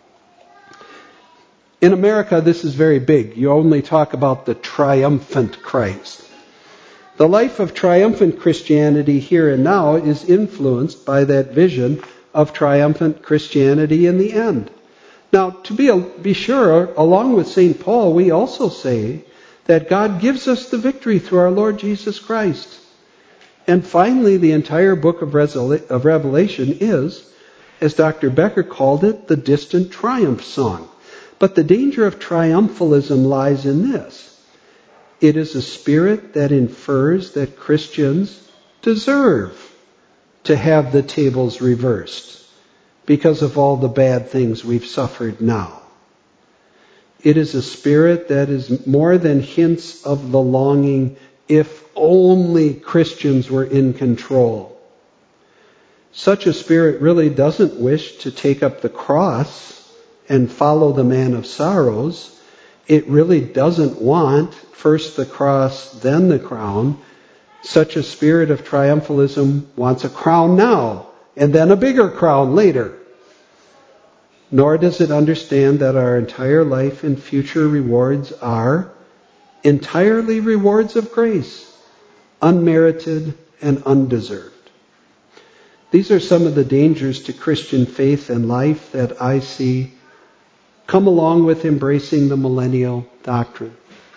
In America, this is very big. You only talk about the triumphant Christ. The life of triumphant Christianity here and now is influenced by that vision of triumphant Christianity in the end. Now, to be, be sure, along with Saint Paul, we also say that God gives us the victory through our Lord Jesus Christ. And finally, the entire book of Revelation is, as Doctor Becker called it, the distant triumph song. But the danger of triumphalism lies in this. It is a spirit that infers that Christians deserve to have the tables reversed because of all the bad things we've suffered now. It is a spirit that is more than hints of the longing, if only Christians were in control. Such a spirit really doesn't wish to take up the cross and follow the man of sorrows. It really doesn't want first the cross, then the crown. Such a spirit of triumphalism wants a crown now, and then a bigger crown later. Nor does it understand that our entire life and future rewards are entirely rewards of grace, unmerited and undeserved. These are some of the dangers to Christian faith and life that I see come along with embracing the millennial doctrine.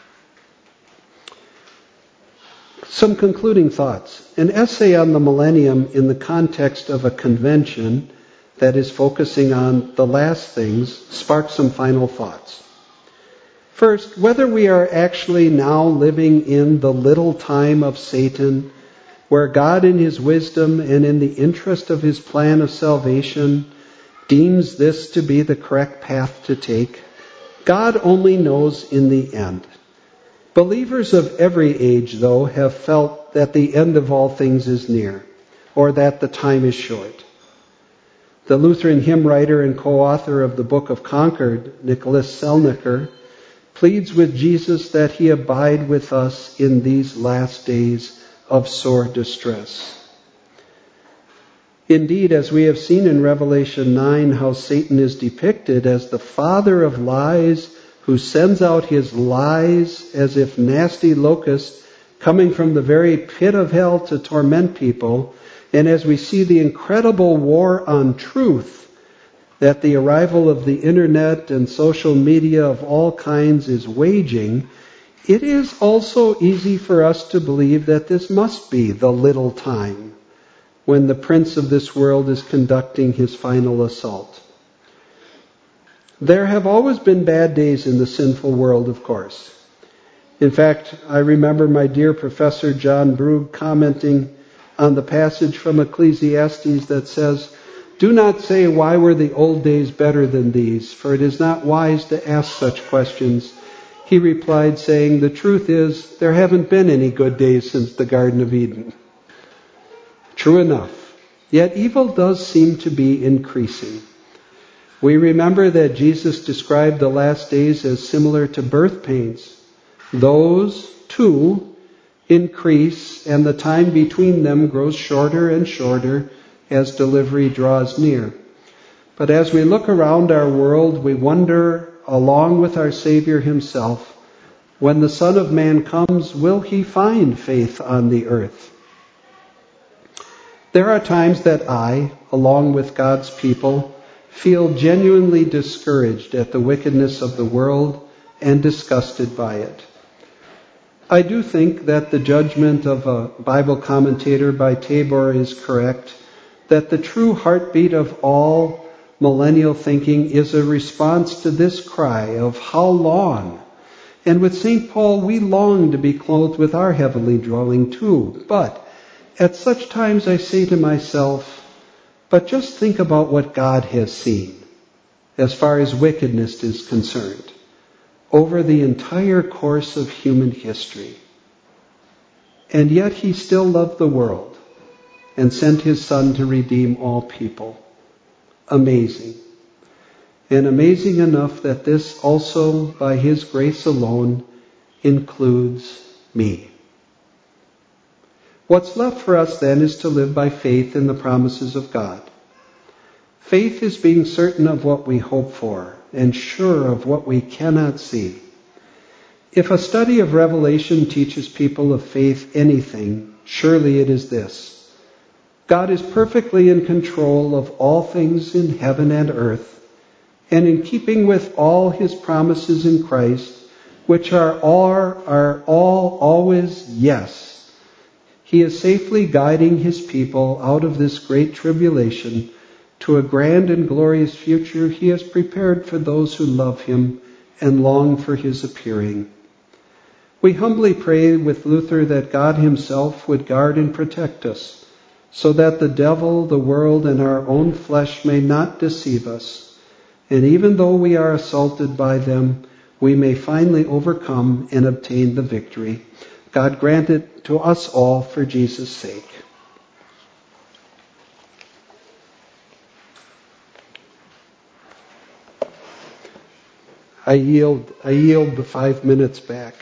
Some concluding thoughts. An essay on the millennium in the context of a convention that is focusing on the last things sparks some final thoughts. First, whether we are actually now living in the little time of Satan, where God in his wisdom and in the interest of his plan of salvation deems this to be the correct path to take, God only knows in the end. Believers of every age, though, have felt that the end of all things is near, or that the time is short. The Lutheran hymn writer and co-author of the Book of Concord, Nicholas Selnicker, pleads with Jesus that he abide with us in these last days of sore distress. Indeed, as we have seen in Revelation nine, how Satan is depicted as the father of lies who sends out his lies as if nasty locusts coming from the very pit of hell to torment people. And as we see the incredible war on truth that the arrival of the internet and social media of all kinds is waging, it is also easy for us to believe that this must be the little time when the prince of this world is conducting his final assault. There have always been bad days in the sinful world, of course. In fact, I remember my dear Professor John Brugge commenting on the passage from Ecclesiastes that says, "Do not say, why were the old days better than these? For it is not wise to ask such questions." He replied saying, "The truth is, there haven't been any good days since the Garden of Eden." True enough. Yet evil does seem to be increasing. We remember that Jesus described the last days as similar to birth pains. Those, too, increase days, and the time between them grows shorter and shorter as delivery draws near. But as we look around our world, we wonder, along with our Savior himself, when the Son of Man comes, will he find faith on the earth? There are times that I, along with God's people, feel genuinely discouraged at the wickedness of the world and disgusted by it. I do think that the judgment of a Bible commentator by Tabor is correct, that the true heartbeat of all millennial thinking is a response to this cry of how long? And with Saint Paul, we long to be clothed with our heavenly dwelling too. But at such times I say to myself, but just think about what God has seen as far as wickedness is concerned over the entire course of human history. And yet he still loved the world and sent his Son to redeem all people. Amazing. And amazing enough that this also, by his grace alone, includes me. What's left for us then is to live by faith in the promises of God. Faith is being certain of what we hope for and sure of what we cannot see. If a study of Revelation teaches people of faith anything, surely it is this. God is perfectly in control of all things in heaven and earth, and in keeping with all his promises in Christ, which are all, are all always yes. He is safely guiding his people out of this great tribulation to a grand and glorious future he has prepared for those who love him and long for his appearing. We humbly pray with Luther that God himself would guard and protect us, so that the devil, the world, and our own flesh may not deceive us. And even though we are assaulted by them, we may finally overcome and obtain the victory. God grant it to us all for Jesus' sake. I yield, I yield the five minutes back.